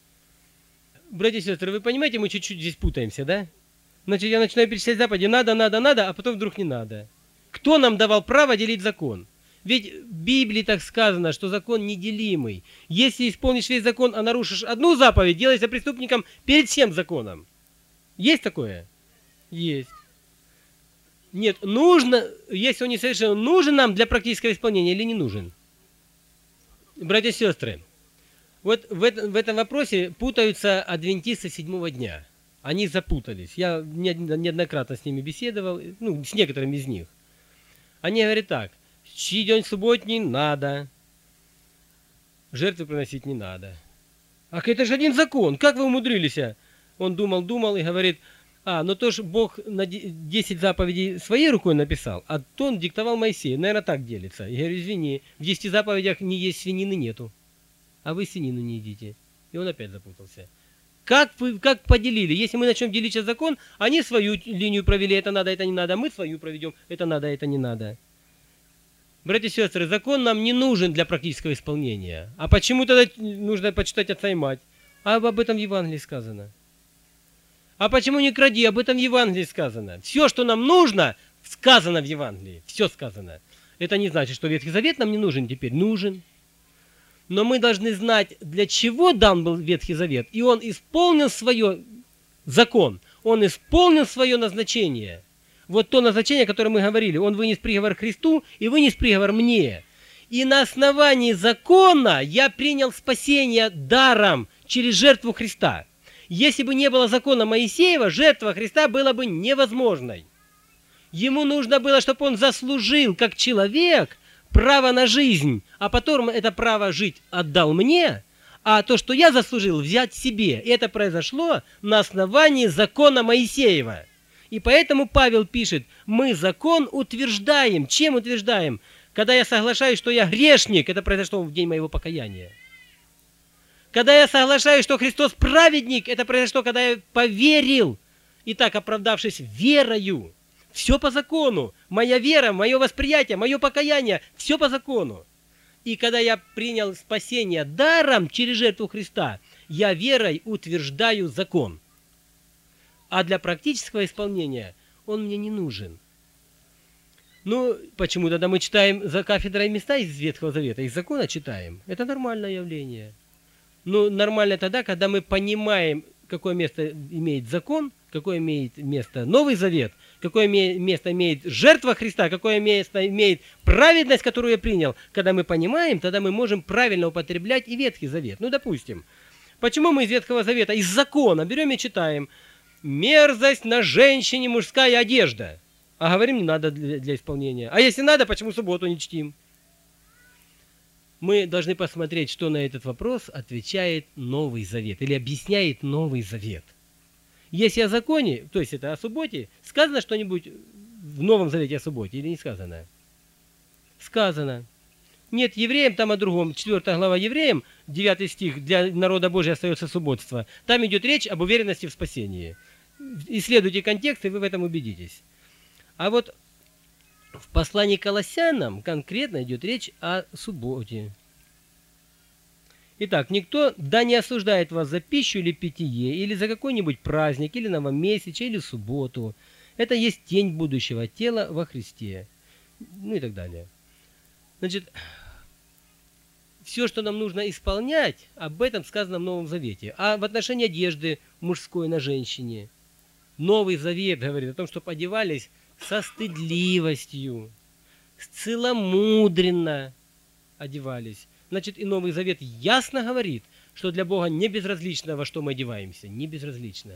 Братья и сестры, вы понимаете, мы чуть-чуть здесь путаемся, да? Значит, я начинаю перечислять заповеди, надо, а потом вдруг не надо. Кто нам давал право делить закон? Ведь в Библии так сказано, что закон неделимый. Если исполнишь весь закон, а нарушишь одну заповедь, делайся преступником перед всем законом. Есть такое? Есть. Нет, нужно, если он не совершен, нужен нам для практического исполнения или не нужен? Братья и сестры, вот в этом вопросе путаются адвентисты седьмого дня. Они запутались. Я неоднократно с ними беседовал, ну, с некоторыми из них. Они говорят так. Чти день субботний надо. Жертвы приносить не надо. Ах, это же один закон. Как вы умудрились? Он думал и говорит, ну то ж Бог на 10 заповедей своей рукой написал, а то он диктовал Моисею. Наверное, так делится. Я говорю, извини, в 10 заповедях не есть свинины нету. А вы свинину не едите. И он опять запутался. Как поделили? Если мы начнем делить сейчас закон, они свою линию провели, это надо, это не надо. Мы свою проведем, это надо, это не надо. Братья и сестры, закон нам не нужен для практического исполнения. А почему тогда нужно почитать отца и мать? А об этом в Евангелии сказано. А почему не кради? Об этом в Евангелии сказано. Все, что нам нужно, сказано в Евангелии. Все сказано. Это не значит, что Ветхий Завет нам не нужен теперь. Нужен. Но мы должны знать, для чего дан был Ветхий Завет. И он исполнил свой закон. Он исполнил свое назначение. Вот то назначение, о котором мы говорили. Он вынес приговор Христу и вынес приговор мне. И на основании закона я принял спасение даром через жертву Христа. Если бы не было закона Моисеева, жертва Христа была бы невозможной. Ему нужно было, чтобы он заслужил, как человек, право на жизнь, а потом это право жить отдал мне, а то, что я заслужил, взять себе. И это произошло на основании закона Моисеева. И поэтому Павел пишет, мы закон утверждаем. Чем утверждаем? Когда я соглашаюсь, что я грешник, это произошло в день моего покаяния. Когда я соглашаюсь, что Христос праведник, это произошло, когда я поверил, и так оправдавшись верою. Все по закону. Моя вера, мое восприятие, мое покаяние, все по закону. И когда я принял спасение даром через жертву Христа, я верой утверждаю закон. А для практического исполнения он мне не нужен. Ну, почему тогда мы читаем за кафедрой места из Ветхого Завета, из закона читаем? Это нормальное явление. Ну, нормально тогда, когда мы понимаем, какое место имеет закон, какое имеет место Новый Завет, какое место имеет жертва Христа, какое место имеет праведность, которую я принял. Когда мы понимаем, тогда мы можем правильно употреблять и Ветхий Завет. Ну, допустим, почему мы из Ветхого Завета, из закона берем и читаем «Мерзость на женщине мужская одежда». А говорим, не надо для исполнения. А если надо, почему субботу не чтим? Мы должны посмотреть, что на этот вопрос отвечает Новый Завет или объясняет Новый Завет. Если о законе, то есть это о субботе, сказано что-нибудь в Новом Завете о субботе или не сказано? Сказано. Нет, евреям там о другом. 4 глава евреям, 9 стих, для народа Божия остается субботство. Там идет речь об уверенности в спасении. Исследуйте контекст, и вы в этом убедитесь. А вот в послании к Колоссянам конкретно идет речь о субботе. Итак, никто да не осуждает вас за пищу или питье, или за какой-нибудь праздник, или новомесячие, или субботу. Это есть тень будущего тела во Христе. Ну и так далее. Значит, все, что нам нужно исполнять, об этом сказано в Новом Завете. А в отношении одежды мужской на женщине, Новый Завет говорит о том, чтобы одевались со стыдливостью, целомудренно одевались. Значит, и Новый Завет ясно говорит, что для Бога не безразлично, во что мы одеваемся, не безразлично.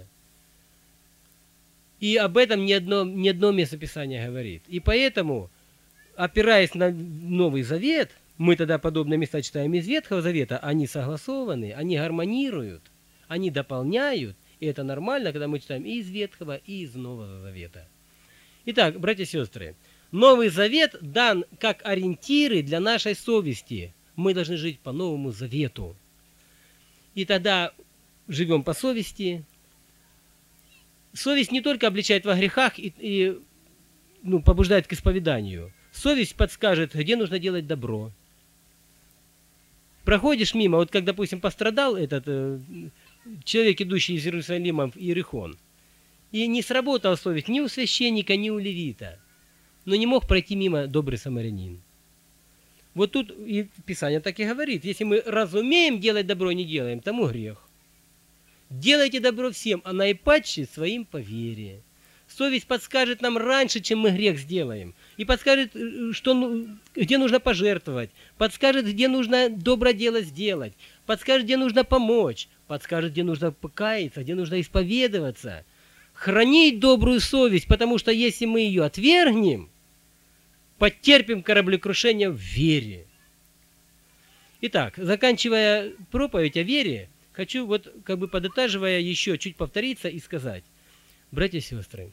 И об этом ни одно место Писания говорит. И поэтому, опираясь на Новый Завет, мы тогда подобные места читаем из Ветхого Завета, они согласованы, они гармонируют, они дополняют, и это нормально, когда мы читаем и из Ветхого, и из Нового Завета. Итак, братья и сестры, Новый Завет дан как ориентиры для нашей совести. Мы должны жить по Новому Завету. И тогда живем по совести. Совесть не только обличает во грехах и побуждает к исповеданию. Совесть подскажет, где нужно делать добро. Проходишь мимо, вот как, допустим, пострадал этот человек, идущий из Иерусалима в Иерихон, и не сработала совесть ни у священника, ни у левита, но не мог пройти мимо добрый самарянин. Вот тут и Писание так и говорит, если мы разумеем делать добро и не делаем, тому грех. Делайте добро всем, а наипаче своим по вере. Совесть подскажет нам раньше, чем мы грех сделаем. И подскажет, где нужно пожертвовать. Подскажет, где нужно доброе дело сделать. Подскажет, где нужно помочь. Подскажет, где нужно покаяться, где нужно исповедоваться. Хранить добрую совесть, потому что если мы ее отвергнем, потерпим кораблекрушение в вере. Итак, заканчивая проповедь о вере, хочу подытаживая еще чуть повториться и сказать. Братья и сестры,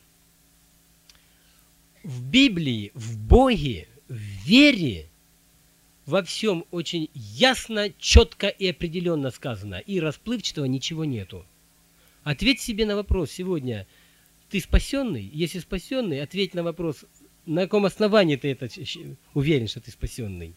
в Библии, в Боге, в вере во всем очень ясно, четко и определенно сказано. И расплывчатого ничего нету. Ответь себе на вопрос сегодня. Ты спасенный? Если спасенный, ответь на вопрос, на каком основании ты уверен, что ты спасенный.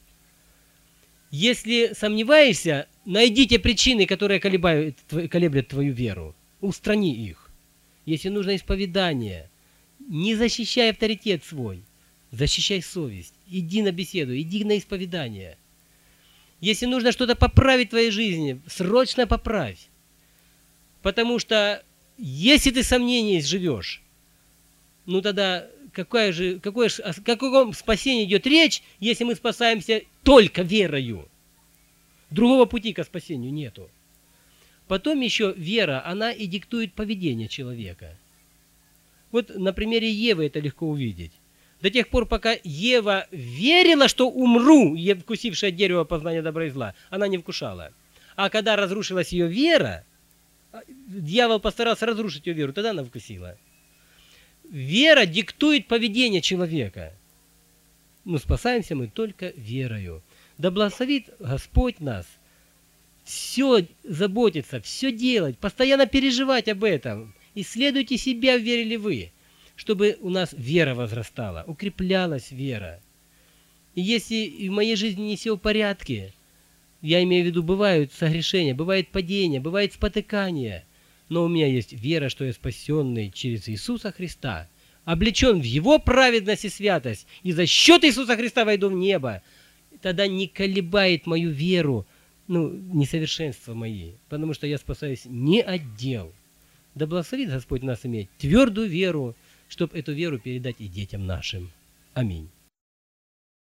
Если сомневаешься, найдите причины, которые колеблят твою веру. Устрани их. Если нужно исповедание, не защищай авторитет свой, защищай совесть. Иди на беседу, иди на исповедание. Если нужно что-то поправить в твоей жизни, срочно поправь. Потому что если ты сомнением живешь, тогда о каком спасении идет речь, если мы спасаемся только верою? Другого пути к спасению нету. Потом еще вера, она и диктует поведение человека. Вот на примере Евы это легко увидеть. До тех пор, пока Ева верила, что умру, вкусившая от дерева познания добра и зла, она не вкушала. А когда разрушилась ее вера, дьявол постарался разрушить ее веру, тогда она вкусила. Вера диктует поведение человека. Но спасаемся мы только верою. Да благословит Господь нас все заботиться, все делать, постоянно переживать об этом. Исследуйте себя, верили вы, чтобы у нас вера возрастала, укреплялась вера. И если в моей жизни не все в порядке, я имею в виду, бывают согрешения, бывает падение, бывает спотыкание, но у меня есть вера, что я спасенный через Иисуса Христа, облечен в Его праведность и святость, и за счет Иисуса Христа войду в небо, тогда не колебает мою веру, несовершенства мои, потому что я спасаюсь не от дел. Да благословит Господь нас иметь твердую веру, чтобы эту веру передать и детям нашим. Аминь.